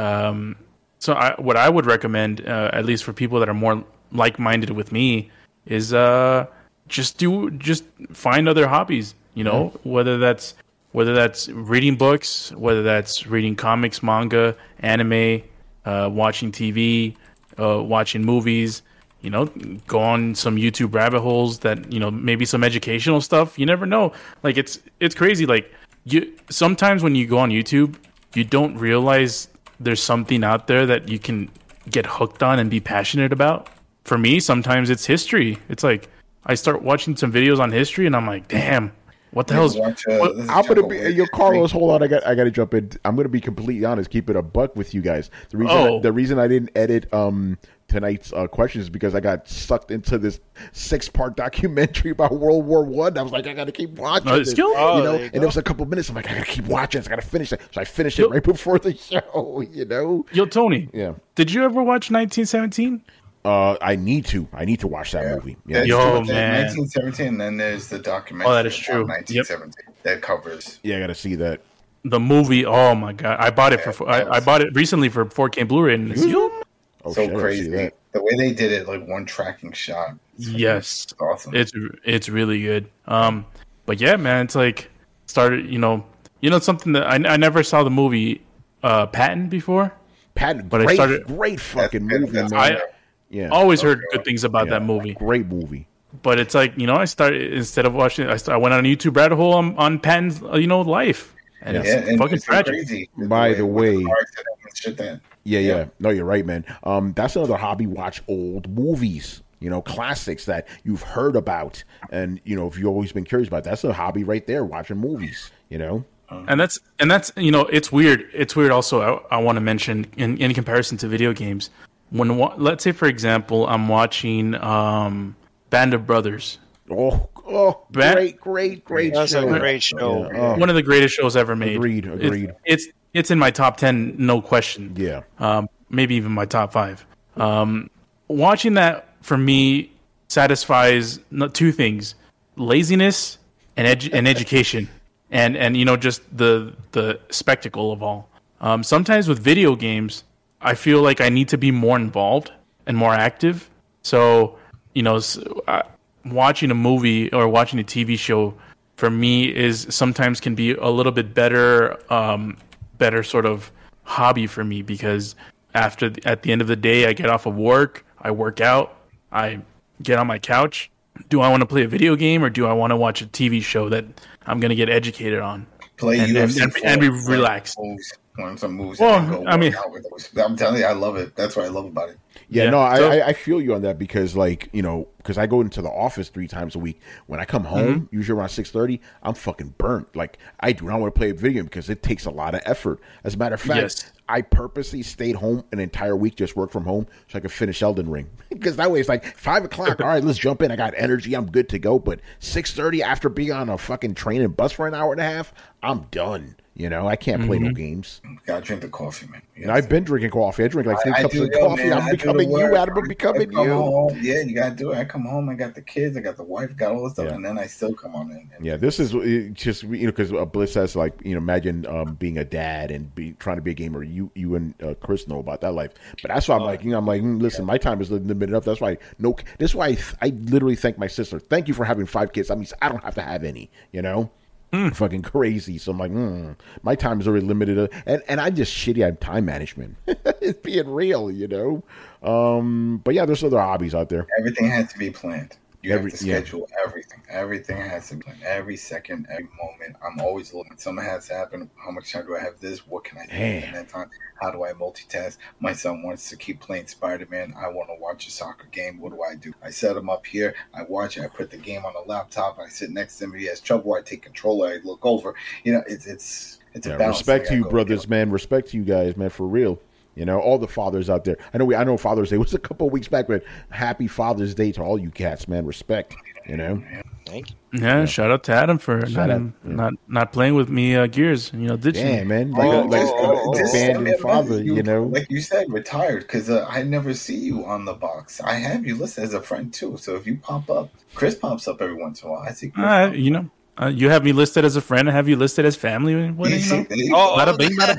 Um so I, what I would recommend, uh, at least for people that are more like-minded with me, is uh just do just find other hobbies, you know, mm-hmm. whether that's whether that's reading books, whether that's reading comics, manga, anime, Uh, watching T V, uh, watching movies, you know, go on some YouTube rabbit holes that, you know, maybe some educational stuff. You never know. Like it's it's crazy. Like you sometimes when you go on YouTube, you don't realize there's something out there that you can get hooked on and be passionate about. For me, sometimes it's history. It's like I start watching some videos on history and I'm like, damn. What the hell is? Watch, uh, Well, I'm gonna be your Carlos. Hold on, I got I got to jump in. I'm gonna be completely honest. Keep it a buck with you guys. The reason Oh. I, the reason I didn't edit um tonight's uh, questions is because I got sucked into this six part documentary about World War One. I. I was like, I got to keep watching Oh, this, it's cool. Oh, you know. there you And go. it was a couple minutes. I'm like, I got to keep watching. I got to finish it. So I finished it Yo- right before the show. You know. Yo, Tony. Yeah. Did you ever watch nineteen seventeen? Uh, I need to. I need to watch that Yeah. movie. Yeah. There's Yo, the- man. nineteen seventeen, and then there's the documentary. Oh, that is true. on nineteen seventeen that covers. Yeah, I got to see that. The movie. Oh my god, I bought it for. I, I bought it recently for four K Blu-ray, and it's Oh, so shit, I gotta see crazy. that. The way they did it, like one tracking shot. It's yes, awesome. it's it's really good. Um, but yeah, man, it's like started. You know, you know something that I, I never saw the movie uh, Patton before. Patton, But I great, started- great fucking That's- movie, that's- man. I yeah, always heard good things about Yeah. that movie. Great movie. But it's like, you know, I started instead of watching it, I, st- I went on a YouTube rabbit hole on, on Patton's, uh, you know, life, and Yeah. it's yeah, and fucking it's so tragic. crazy. By the with way- car accident and shit that- Yeah, yeah, Yeah. No, you're right, man. Um, that's another hobby. Watch old movies. You know, classics that you've heard about, and you know, if you've always been curious about, that's a hobby right there. Watching movies. You know. And that's and that's you know, it's weird. It's weird. Also, I, I want to mention in in comparison to video games, when wa- let's say for example, I'm watching um, Band of Brothers, Oh, oh, Bat- great, great, great That's show. a great show. Yeah, oh, one of the greatest shows ever made. Agreed, It's- agreed. It's it's in my top ten, no question. yeah. um, maybe even my top five. Um, watching that for me satisfies no- two things: laziness and edu- and education, and and you know just the the spectacle of all. Um, sometimes with video games, I feel like I need to be more involved and more active. So you know, s uh, watching a movie or watching a T V show for me is sometimes can be a little bit better, um, better sort of hobby for me because after at the end of the day, I get off of work, I work out, I get on my couch. Do I want to play a video game or do I want to watch a T V show that I'm going to get educated on? Play And- U F C and- four, and be learn relaxed. Moves, learn some moves. Well, and go I mean- work out with those. I'm telling you, I love it. That's what I love about it. Yeah, Yeah. no, I, So- I I feel you on that because, like, you know, because I go into the office three times a week. When I come home, Mm-hmm. usually around six thirty, I'm fucking burnt. Like, I do not want to play a video game because it takes a lot of effort. As a matter of fact, Yes. I purposely stayed home an entire week, just work from home, so I could finish Elden Ring. Because that way, it's like five o'clock. All right, let's jump in. I got energy. I'm good to go. But six thirty, after being on a fucking train and bus for an hour and a half, I'm done. You know, I can't play no games. Gotta drink the coffee, man. Yes. And I've been drinking coffee. I drink like three I, cups I of do, coffee. Man, I'm I becoming you, Adam. I'm becoming you. Home. Yeah, you gotta do it. I come home. I got the kids. I got the wife. Got all this stuff, yeah. and then I still come on in. Yeah, this is just you know because uh, Bliss says like you know imagine um, being a dad and be trying to be a gamer. You you and uh, Chris know about that life, but that's why I'm like you know I'm like mm, listen, my time is limited enough. That's why no. That's why I, I literally thank my sister. Thank you for having five kids. That means I don't have to have any. You know. Mm. Fucking crazy. So I'm like, mm, my time is already limited, and and I'm just shitty at time management. It's being real, you know. Um, but yeah, there's other hobbies out there. Everything has to be planned. You Every, have to schedule yeah. everything. Everything has to be planned. Every second, every moment. I'm always looking. Something has to happen. How much time do I have this? What can I do in that time? How do I multitask? My son wants to keep playing Spider-Man. I want to watch a soccer game. What do I do? I set him up here. I watch it. I put the game on the laptop. I sit next to him. If he has trouble, I take control. I look over. You know, it's it's it's yeah, a balance. Respect to you, brothers, together. man. Respect to you guys, man, for real. You know, all the fathers out there. I know we. I know Father's Day was a couple of weeks back, but happy Father's Day to all you cats, man. Respect. You know. Thank you. Yeah, yeah. Shout out to Adam for not, out, yeah. not not playing with me uh, Gears. You know, did you? Yeah, man. Like oh, a, like oh, a abandoned oh, father. You, you know, like you said, retired because uh, I never see you on the box. I have you listed as a friend too. So if you pop up, Chris pops up every once in a while. I see. Chris uh, you know. Uh, you have me listed as a friend. I have you listed as family. What, you know? Oh, bada bing, bada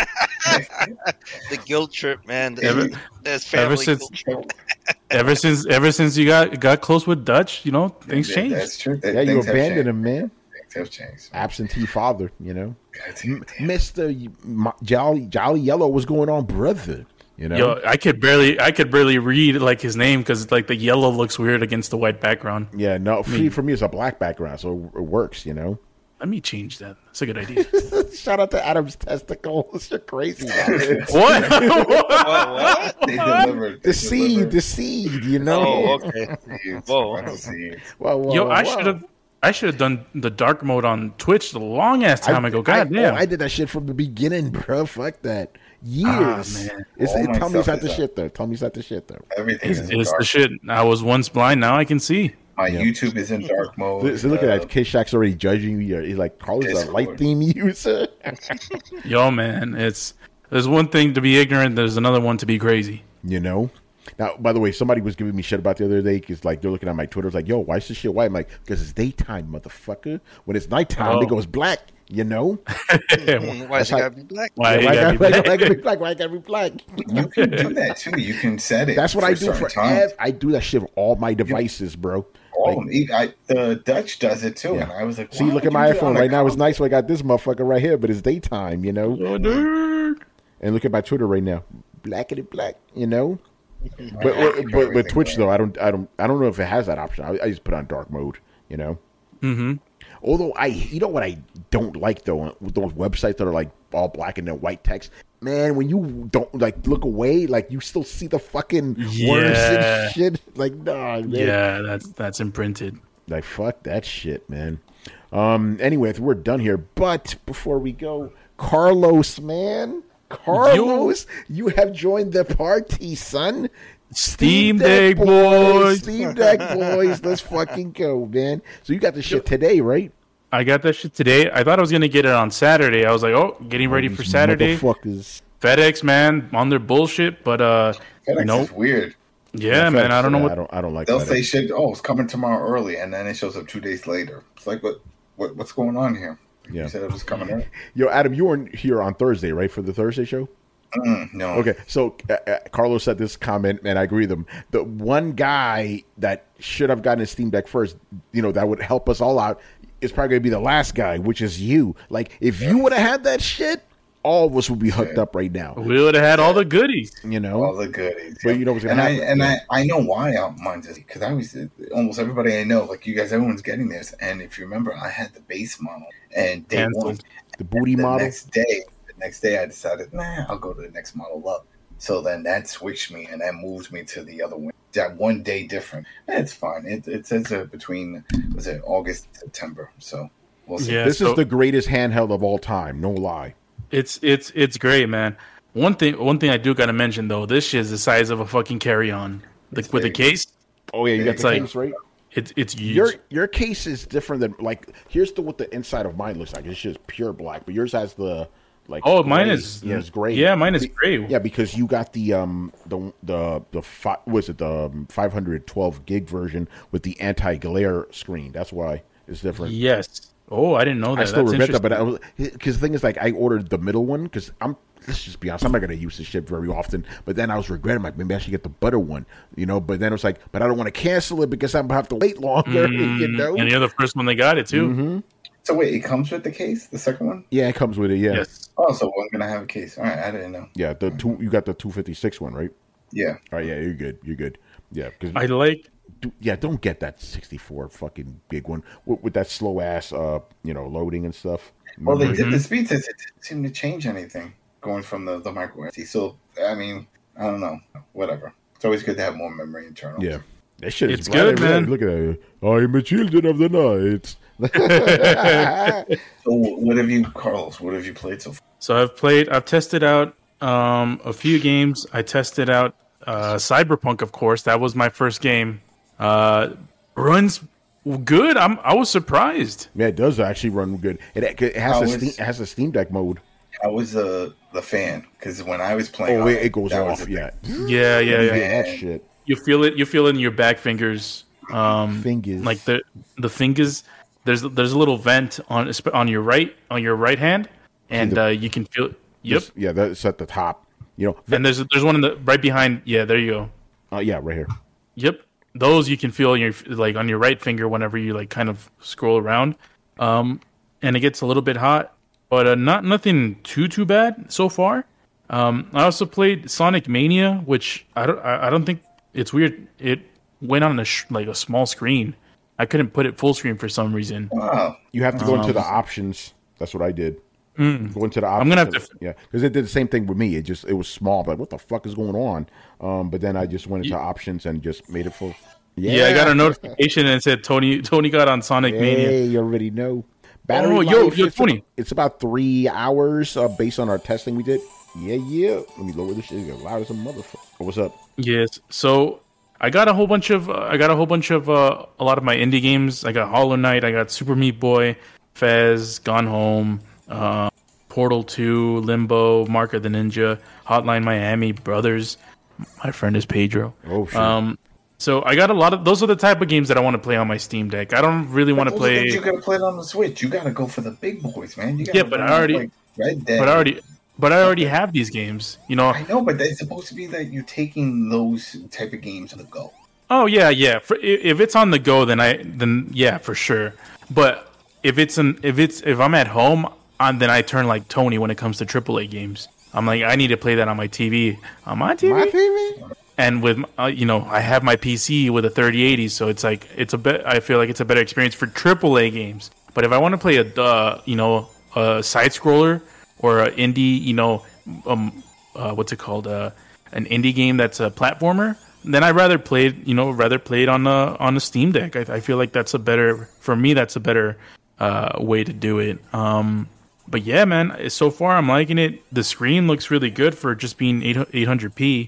boom. The guilt trip, man. Ever, There's family ever since, guilt trip. ever since, ever since you got got close with Dutch, you know, things yeah, changed. That's true. That, yeah, you abandoned him, man. Things have changed. Man. Absentee father, you know. God, Mister Jolly Jolly Yellow, what's going on, brother? You know, Yo, I could barely, I could barely read like his name because like the yellow looks weird against the white background. Yeah, no, for me, for me, it's a black background, so it works, you know. Let me change that. That's a good idea. Shout out to Adam's testicles. You're crazy. what? what? what? They delivered. The seed, the seed, you know. Oh, okay. Whoa. Whoa, whoa, Yo, whoa. I should have I should have done the dark mode on Twitch a long ass time I, ago. God I, damn. Oh, I did that shit from the beginning, bro. Fuck that. Years. Ah, man. It's, All it, tell me it's not is the up. shit, though. Tell me it's not the shit, though. Everything It's, is it's dark. the shit. I was once blind, now I can see. My Yeah. YouTube is in dark mode. So, so look at Uh, that. K Shaq's already judging you. He's like, Carlos is a Discord. light theme user. Yo, man, it's there's one thing to be ignorant. There's another one to be crazy. You know? Now, by the way, somebody was giving me shit about the other day because, like, they're looking at my Twitter. It's like, yo, why is this shit white? I'm like, because it's daytime, motherfucker. When it's nighttime, Oh. it goes black. You know? Mm, Why is it how- gotta be black? Why Yeah, you why gotta gotta be why black? gotta be black? Why gotta be black? You can do that too. You can set it. That's what for I do certain for times. ev- I do that shit for all my devices, bro. All Like, of them. Even- I, the Dutch does it too, Yeah. and I was like, see, why look would at my you do it iPhone on a right now. It's console? nice. So I got this motherfucker right here, but it's daytime, you know. Oh, nerd. And look at my Twitter right now, blackity black, you know. I But like but, but, everything Twitch there. though, I don't I don't I don't know if it has that option. I, I just put on dark mode, you know. Mm-hmm. Although I, you know what I don't like though, with those websites that are like all black and then white text. Man, when you don't like look away, like you still see the fucking words Yeah. and shit. Like nah, man. Yeah, that's that's imprinted. Like fuck that shit, man. Um. Anyway, we're done here. But before we go, Carlos, man, Carlos, you have joined the party, son. Steam Deck boys. Steam Deck boys. Let's fucking go, man. So you got the shit today, right? I got that shit today. I thought I was gonna get it on Saturday. I was like, oh, getting ready for These Saturday. motherfuckers. FedEx, man, on their bullshit. But uh, FedEx nope. is weird. Yeah, man, I don't know Yeah, what. I don't. I don't like. They'll that. say shit. Oh, it's coming tomorrow early, and then it shows up two days later. It's like what, what what's going on here? Yeah. You said it was coming early. Yo, Adam, you weren't here on Thursday, right, for the Thursday show? Mm, no. Okay, so uh, uh, Carlos said this comment, and I agree with him. The one guy that should have gotten his Steam Deck first, you know, that would help us all out, is probably going to be the last guy, which is you. Like, if you would have had that shit, all of us would be hooked Yeah. up right now. We would have had all the goodies. You know? All the goodies. But you know what's and gonna I happen. and Yeah. I, I know why I mine's is because I was almost everybody I know, like you guys, everyone's getting this. And if you remember, I had the base model, and day Canceled. one, The booty the model. next day, the next day, I decided, nah, I'll go to the next model up. So then that switched me, and that moved me to the other one. That one day different. Eh, It's fine. It, it says uh, between was it August and September. So we'll see. Yeah, This so is the greatest handheld of all time, no lie. it's it's it's great, man. One thing one thing I do got to mention though, this shit is the size of a fucking carry-on. Like with the big. case, Oh, yeah, you got It's the like- case, right? It's it's huge. Your your case is different than like here's the what the inside of mine looks like. It's just pure black, but yours has the like. Oh, gray. mine is yeah, it's gray. Yeah, mine is gray. Yeah, because you got the um the the the fi- was it the um, five hundred twelve gig version with the anti glare screen. That's why it's different. Yes. Oh, I didn't know that. I still That's regret that, but I was because the thing is like I ordered the middle one because I'm. Let's just be honest. I'm not going to use this shit very often. But then I was regretting, like, maybe I should get the butter one, you know. But then it was like, but I don't want to cancel it because I'm going to have to wait longer, Mm, you know. and you're the first one that got it too. Mm-hmm. So wait, it comes with the case, the second one? Yeah, it comes with it. Yeah, Yes. Oh, so I'm gonna have a case. All right, I didn't know. yeah. The two you got the two fifty-six one, right? Yeah. All right, yeah, you're good. You're good. Yeah, because I like. yeah, don't get that sixty-four fucking big one with, with that slow ass, uh, you know, loading and stuff. Well, they Memory. did the speed test. It didn't seem to change anything going from the the micro S D. So I mean, I don't know. Whatever. It's always good to have more memory internal. Yeah, that shit is It's bright. good, man. Look at it. I'm a children of the night. So what have you, Carlos? What have you played so far? So I've played. I've tested out um, a few games. I tested out uh, Cyberpunk, of course. That was my first game. Uh, runs good. I'm. I was surprised. Yeah, it does actually run good. It, it has How a is- Steam, it has a Steam Deck mode. I was uh, the fan because when I was playing, Oh, on it, it goes that was off. a- Yeah, Yeah, yeah, yeah. yeah, that shit. You feel it. You feel it in your back fingers. Um, Fingers. like the the fingers. There's there's a little vent on on your right on your right hand, and the- uh, you can feel. Yep. Just- yeah, that's at the top. You know, And there's there's one in the right behind. Yeah, there you go. uh, yeah, right here. Yep, those you can feel in your like on your right finger whenever you like kind of scroll around, um, and it gets a little bit hot, but uh, not nothing too too bad so far. Um, I also played Sonic Mania, which I don't I, I don't think it's weird. It went on a sh- like a small screen. I couldn't put it full screen for some reason. Wow. You have to go into Um, the options. That's what I did. Go into the options. I'm gonna have to- Yeah, because it did the same thing with me. It just it was small, but what the fuck is going on? Um, but then I just went into options and just made it full. Yeah, I got a notification and it said Tony Tony got on Sonic Mania. Hey, you already know. Battery Oh, yo, life, yo, it's, Tony. it's about three hours uh, based on our testing we did. Yeah, yeah. Let me lower this shit. It's loud as a motherfucker. What's up? Yes. So I got a whole bunch of uh, I got a whole bunch of uh, a lot of my indie games. I got Hollow Knight. I got Super Meat Boy, Fez, Gone Home, uh, Portal two, Limbo, Mark of the Ninja, Hotline Miami, Brothers. My friend is Pedro. Oh shit. Um, so I got a lot of those are the type of games that I want to play on my Steam Deck. I don't really want to Those are play, things You gotta play it on the Switch. You gotta go for the big boys, man. You gotta Yeah, but learn I already- like Red Dead. but I already but I already have these games. You know. I know, but it's supposed to be that you're taking those type of games on the go. Oh yeah, yeah. For, i- if it's on the go, then I then yeah, for sure. But if it's an if it's if I'm at home, and then I turn like Tony when it comes to triple A games. I'm like I need to play that on my T V, on my T V, My favorite? and with uh, you know I have my P C with a thirty eighty, so it's like it's a bit. I feel like it's a better experience for triple A games. But if I want to play a uh, you know a side scroller or an indie, you know, um, uh, what's it called, uh, an indie game that's a platformer, then I'd rather play it, you know, rather play it on the on the Steam Deck. I, I feel like that's a better for me. That's a better uh, way to do it. Um, but yeah, man, so far I'm liking it. The screen looks really good for just being eight hundred p.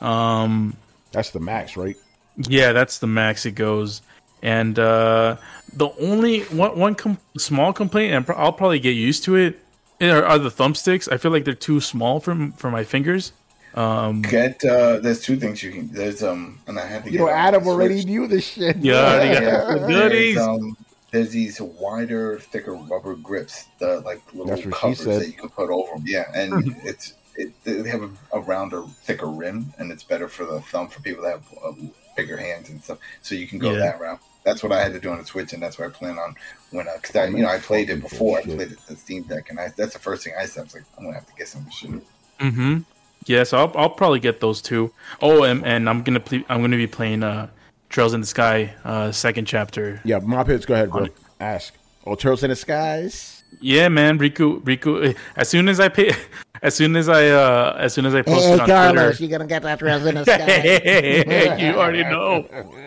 Um, That's the max, right? yeah, that's the max it goes. And uh, the only one one com- small complaint, and I'll probably get used to it, are, are the thumbsticks. I feel like they're too small for for my fingers. Um, Get uh, there's two things you can. There's um, and I had to. You get know, it on Adam the already Switch. knew this shit. Yeah, I already got Yeah, the goodies. There's, um, there's these wider, thicker rubber grips, the like little That's what she covers said. that you can put over them. Yeah, and it's it, they have a, a rounder, thicker rim, and it's better for the thumb for people that have uh, bigger hands and stuff. So you can go Yeah. that route. That's what I had to do on the Switch, and that's what I plan on when I, cause I you know, I played it before. I Shit. played it the Steam Deck, and I that's the first thing I said. I was like, I'm gonna have to get some shit. Mm-hmm. Yeah, so I'll I'll probably get those two. Oh, and, and I'm gonna play, I'm gonna be playing uh, Trails in the Sky, uh, second chapter. Yeah, Mop Hits, go ahead, bro. Ask. Oh, Turtles in the Skies? Yeah, man, Riku, Riku. As soon as I pay, as soon as I, uh, as soon as I post it on Twitter, you gonna get that Trails in the Sky? you already know.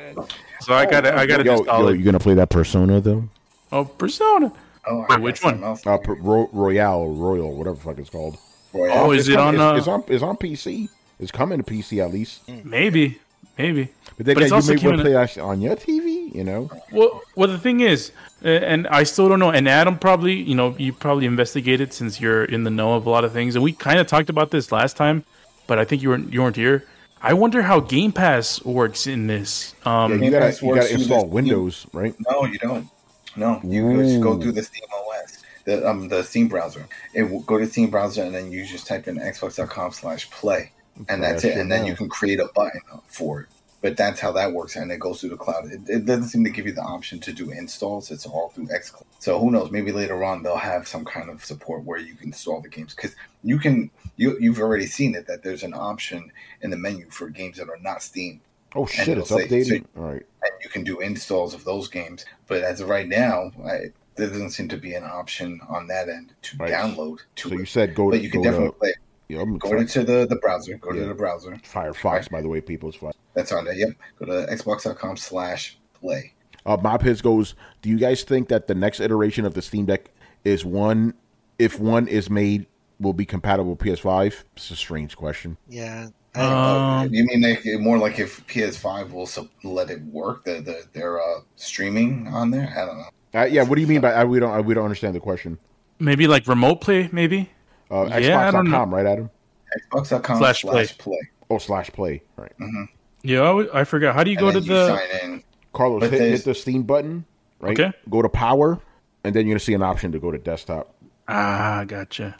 So I gotta, I gotta Yo, install yo, it. you gonna play that Persona, though? Oh, Persona. Oh, I Wait, got which something one? else. Uh, per- Ro- Royale, Royal, whatever the fuck it's called. Royale. Oh, is It's it coming- on? It's, Uh, it's on. It's on P C. It's coming to P C at least. maybe, maybe. But then But it's yeah, also you may want to coming- play that shit on your T V. You know. Well, well, the thing is, uh, and I still don't know. And Adam probably, you know, you probably investigated since you're in the know of a lot of things. And we kind of talked about this last time, but I think you weren't you weren't here. I wonder how Game Pass works in this. Um, Yeah, you Game gotta Pass you works gotta through install the- Windows, right? No, you don't. No, you just go through the Steam O S, the um the Steam browser. It will go to Steam browser, and then you just type in xbox dot com slash play, and that's Try it. that And then shit you can create a button for it. But that's how that works, and it goes through the cloud. It, it doesn't seem to give you the option to do installs. It's all through xCloud. So who knows? Maybe later on they'll have some kind of support where you can install the games, because you can. You you've already seen it that there's an option in the menu for games that are not Steam. Oh shit, it'll it's say- updated. so- All right. And you can do installs of those games. But as of right now, I, there doesn't seem to be an option on that end to Right. download to So it. you said go but to you can go definitely to play. yeah, I'm Go trying- into the, the browser. Go Yeah. to the browser. Firefox, by the way, people. It's fine. That's on there. Yep. Go to xbox dot com slash play. Uh, Mob Hits goes, do you guys think that the next iteration of the Steam Deck is one, if one is made, will be compatible with P S five? It's a strange question. Yeah. Uh, um, you mean like, more like if P S five will so let it work, the, the their uh, streaming on there? I don't know. Uh, yeah, what do you mean by, I, we don't I, we don't understand the question. maybe like remote play, maybe. Uh, Yeah, I Xbox don't dot com, right, Adam? xbox dot com Slash slash, play. play. Oh, slash play. Right. Yeah, I, w- I forgot. How do you And go to then you the? sign in. Carlos, But hit, there's- hit the Steam button, right? Okay. Go to power, and then you're going to see an option to go to desktop. Ah, gotcha.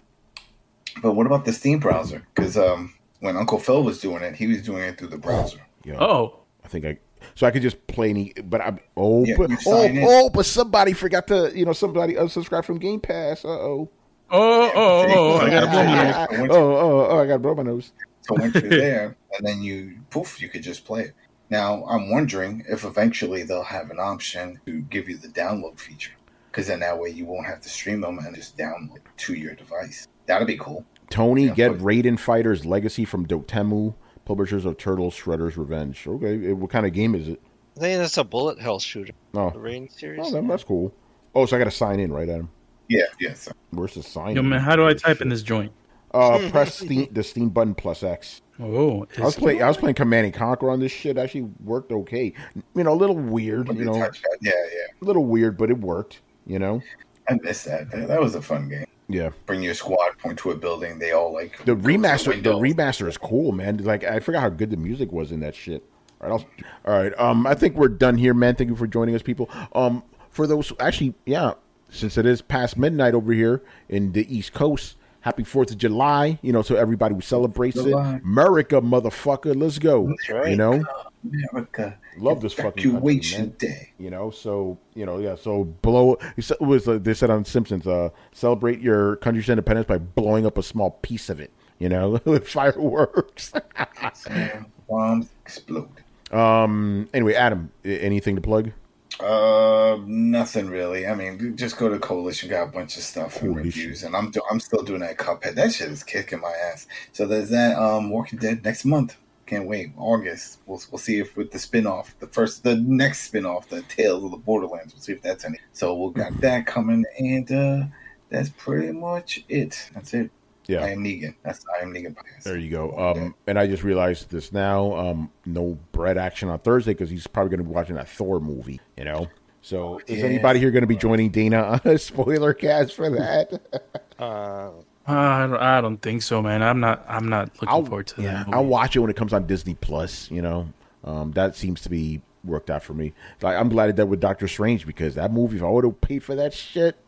But what about the Steam browser? Because um, when Uncle Phil was doing it, he was doing it through the browser. Yeah. Oh, I think I. So I could just play any, but I. Oh, Yeah, but you oh, sign in. oh, but somebody forgot to, you know, somebody unsubscribed from Game Pass. Uh oh. oh, oh, oh! I gotta blow my nose. Yeah. Oh, oh, oh! I got to blow my nose. So once you're there, and then you poof, you could just play it. Now I'm wondering if eventually they'll have an option to give you the download feature, because then that way you won't have to stream them and just download to your device. That'd be cool. Tony, Yeah, get but- Raiden Fighters Legacy from Dotemu, publishers of Turtles Shredder's Revenge. Okay, what kind of game is it? I think that's a bullet hell shooter. Oh, The Rain series. oh that- that's cool. Oh, so I got to sign in, right, Adam? Yeah, yes. Where's the sign? Yo, in? man, how do I type in this joint? Uh, press Steam, the Steam button plus X. Oh, I was is- playing. I was playing Command and Conquer on this shit. Actually worked okay. You know, a little weird. With You the know, touchpad. Yeah, yeah. a little weird, but it worked. You know. I miss that. That that was a fun game. Yeah. Bring your squad, point to a building. They all like The go to remaster. The window. remaster is cool, man. Like I forgot how good the music was in that shit. All right, I'll, all right. Um, I think we're done here, man. Thank you for joining us, people. Um, for those actually, yeah, since it is past midnight over here in the East Coast. Happy Fourth of July, you know, to everybody who celebrates July. it. America, motherfucker, let's go. That's right. You know, America. love this fucking country, evacuation man. day. You know, so you know, yeah. So blow. It was uh, they said on Simpsons, uh, celebrate your country's independence by blowing up a small piece of it. You know, with fireworks. And bombs explode. um. Anyway, Adam, a- anything to plug? Uh, nothing really. I mean, just go to Coalition. Got a bunch of stuff and Coalition. reviews, and I'm do- I'm still doing that Cuphead. That shit is kicking my ass. So there's that. Um, Walking Dead next month. Can't wait. August. We'll we'll see if with the spinoff, the first, the next spinoff, the Tales of the Borderlands. We'll see if that's any. So we'll got that coming, and uh, that's pretty much it. That's it. I Yeah. am Negan. That's I am Negan podcast. There you go. Um, and I just realized this now. Um, no Brett action on Thursday because he's probably going to be watching that Thor movie. You know. So is Yeah. anybody here going to be joining Dana on a spoiler cast for that? Uh, I don't, I don't think so, man. I'm not. I'm not looking I'll, forward to yeah, that. movie. I'll watch it when it comes on Disney Plus. You know, um, that seems to be worked out for me. Like, I'm glad I did with Doctor Strange because that movie, if I would have paid for that shit,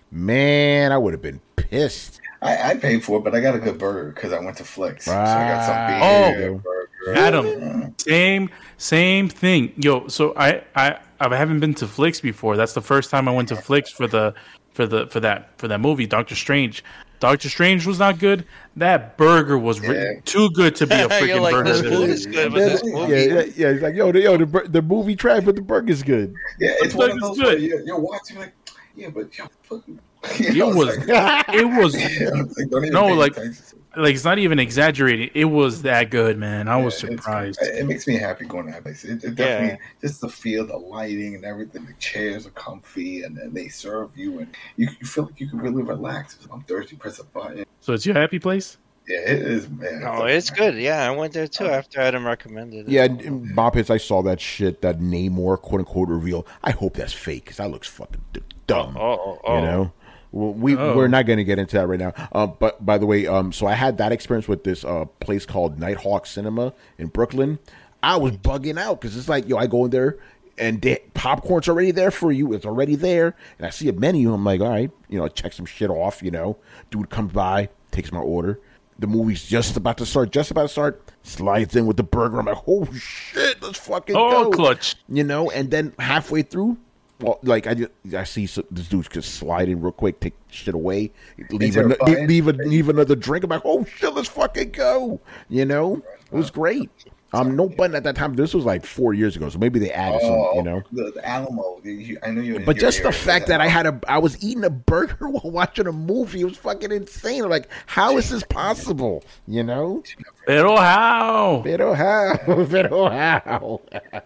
man, I would have been pissed. I, I paid for it, but I got a good burger because I went to Flex. So I got some Right. beer, Oh. burger. Adam, same same thing. Yo, so I I I haven't been to Flicks before. That's the first time I went to Flicks for the for the for that for that movie, Doctor Strange. Doctor Strange was not good. That burger was ri- Yeah. too good to be a You're freaking like, burger. this food is good, but this Yeah, movie. yeah, yeah. He's like, yo, the, yo, the, bur- the movie trash, but the burger's good. Yeah, it's one of It's those good. where you're, you're watching like, yeah, but yo, fucking. You It know, was it's like, it was yeah, it's like, don't even No, pay like- attention. like it's not even exaggerating. It was that good, man. I was Yeah, it's- surprised. It, makes me happy going to that place. It, it definitely just the feel, the lighting, and everything. The chairs are comfy, and then they serve you, and you, you feel like you can really relax. I'm thirsty. Press a button. So it's your happy place? Yeah, it is. Man, No, it's good. Yeah, I went there too after Adam recommended it. Yeah, Bob Hits, I saw that shit, that Namor quote unquote reveal. I hope that's fake because that looks fucking d- dumb. Oh, oh, oh. You know, well, we Oh. we're not going to get into that right now. Uh, but by the way, um, so I had that experience with this uh place called Nighthawk Cinema in Brooklyn. I was bugging out because it's like, yo, I go in there and they, popcorn's already there for you. It's already there, and I see a menu. I'm like, all right, you know, check some shit off. You know, dude comes by, takes my order. The movie's just about to start, just about to start, slides in with the burger. I'm like, oh, shit, let's fucking Oh, go. clutch. You know, and then halfway through, well, like, I just, I see some, this dude just slide in real quick, take shit away, leave, there an, a buy-in? leave, a, leave another drink. I'm like, oh, shit, let's fucking go. You know, it was great. Um, no button at that time. This was like four years ago, so maybe they added some, Oh, you know. the, the Alamo. You, I know you. But just the fact that I had a, I was eating a burger while watching a movie, it was fucking insane. I'm like, how is this possible? You know? Pero how? Pero how? Pero how?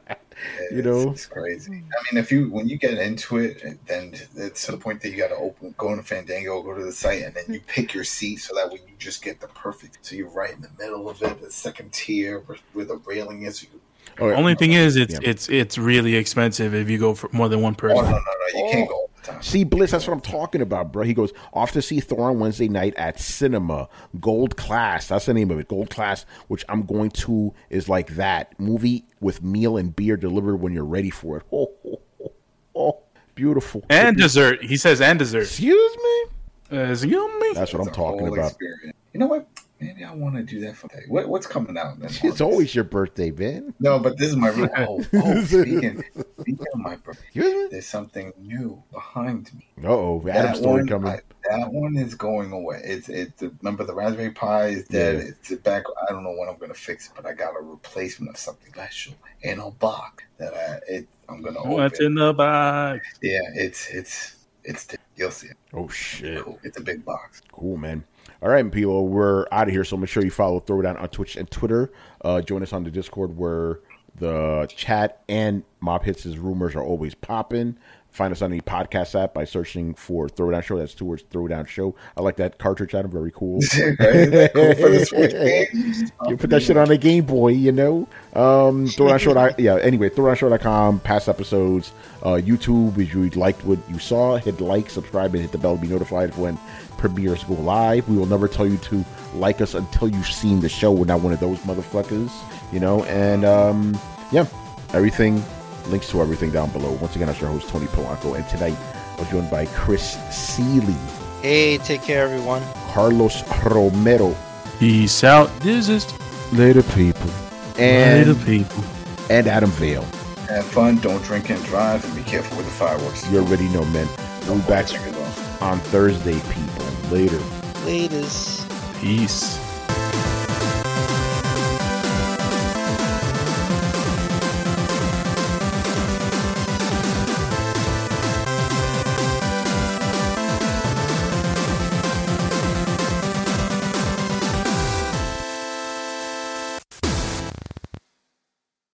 You it's, know? it's crazy. I mean, if you when you get into it, then it's to the point that you got to open, go into Fandango, go to the site, and then you pick your seat so that way you just get the perfect. So you're right in the middle of it, the second tier where, where the railing is. So you, Oh, yeah. Only thing is, it's Yeah. it's it's really expensive if you go for more than one person. oh no, no, no! You can't go all the time. See, Bliss, that's what I'm talking about, bro. He goes, off to see Thor on Wednesday night at Cinema. Gold Class. That's the name of it. Gold Class, which I'm going to, is like that. Movie with meal and beer delivered when you're ready for it. Oh, oh, oh, oh. Beautiful. And dessert. He says and dessert. Excuse me? Uh, excuse me. That's what I'm It's a talking whole about. experience. You know what? Maybe I want to do that for day. What, what's coming out? Then? It's always your birthday, man. No, but this is my real. Oh, oh speaking, speaking of my birthday, Excuse me? there's something new behind me. Uh-oh. Adam That story one, coming. I, that one is going away. It's it's remember the Raspberry Pi is dead. Yeah. It's back. I don't know when I'm gonna fix it, but I got a replacement of something special in a box that I it I'm gonna What's open. in the box? Yeah, it's it's it's you'll see it. Oh, shit. Cool. It's a big box. Cool, man. All right, people, we're out of here, so make sure you follow Throwdown on Twitch and Twitter. Uh, join us on the Discord where the chat and Mob Hits' rumors are always popping. Find us on any podcast app by searching for Throwdown Show. That's two words, Throwdown Show. I like that cartridge item. Very cool. Right? Isn't that cool for the Switch game? You put that shit on a Game Boy, you know. Um, Throwdown Show. Yeah. Anyway, throwdown show dot com. Past episodes. Uh, YouTube. If you liked what you saw, hit like, subscribe, and hit the bell to be notified when premieres go live. We will never tell you to like us until you've seen the show. We're not one of those motherfuckers, you know. And um, yeah, everything. Links to everything down below. Once again, I'm your host Tony Polanco, and tonight I was joined by Chris Seeley, Hey, take care, everyone. Carlos Romero. Peace out. This is Later, people. And Later, people. and Adam Vale. Have fun. Don't drink and drive, and be careful with the fireworks. You already know, man. We'll be back Check it off. on Thursday, people. Later. Latest. Peace.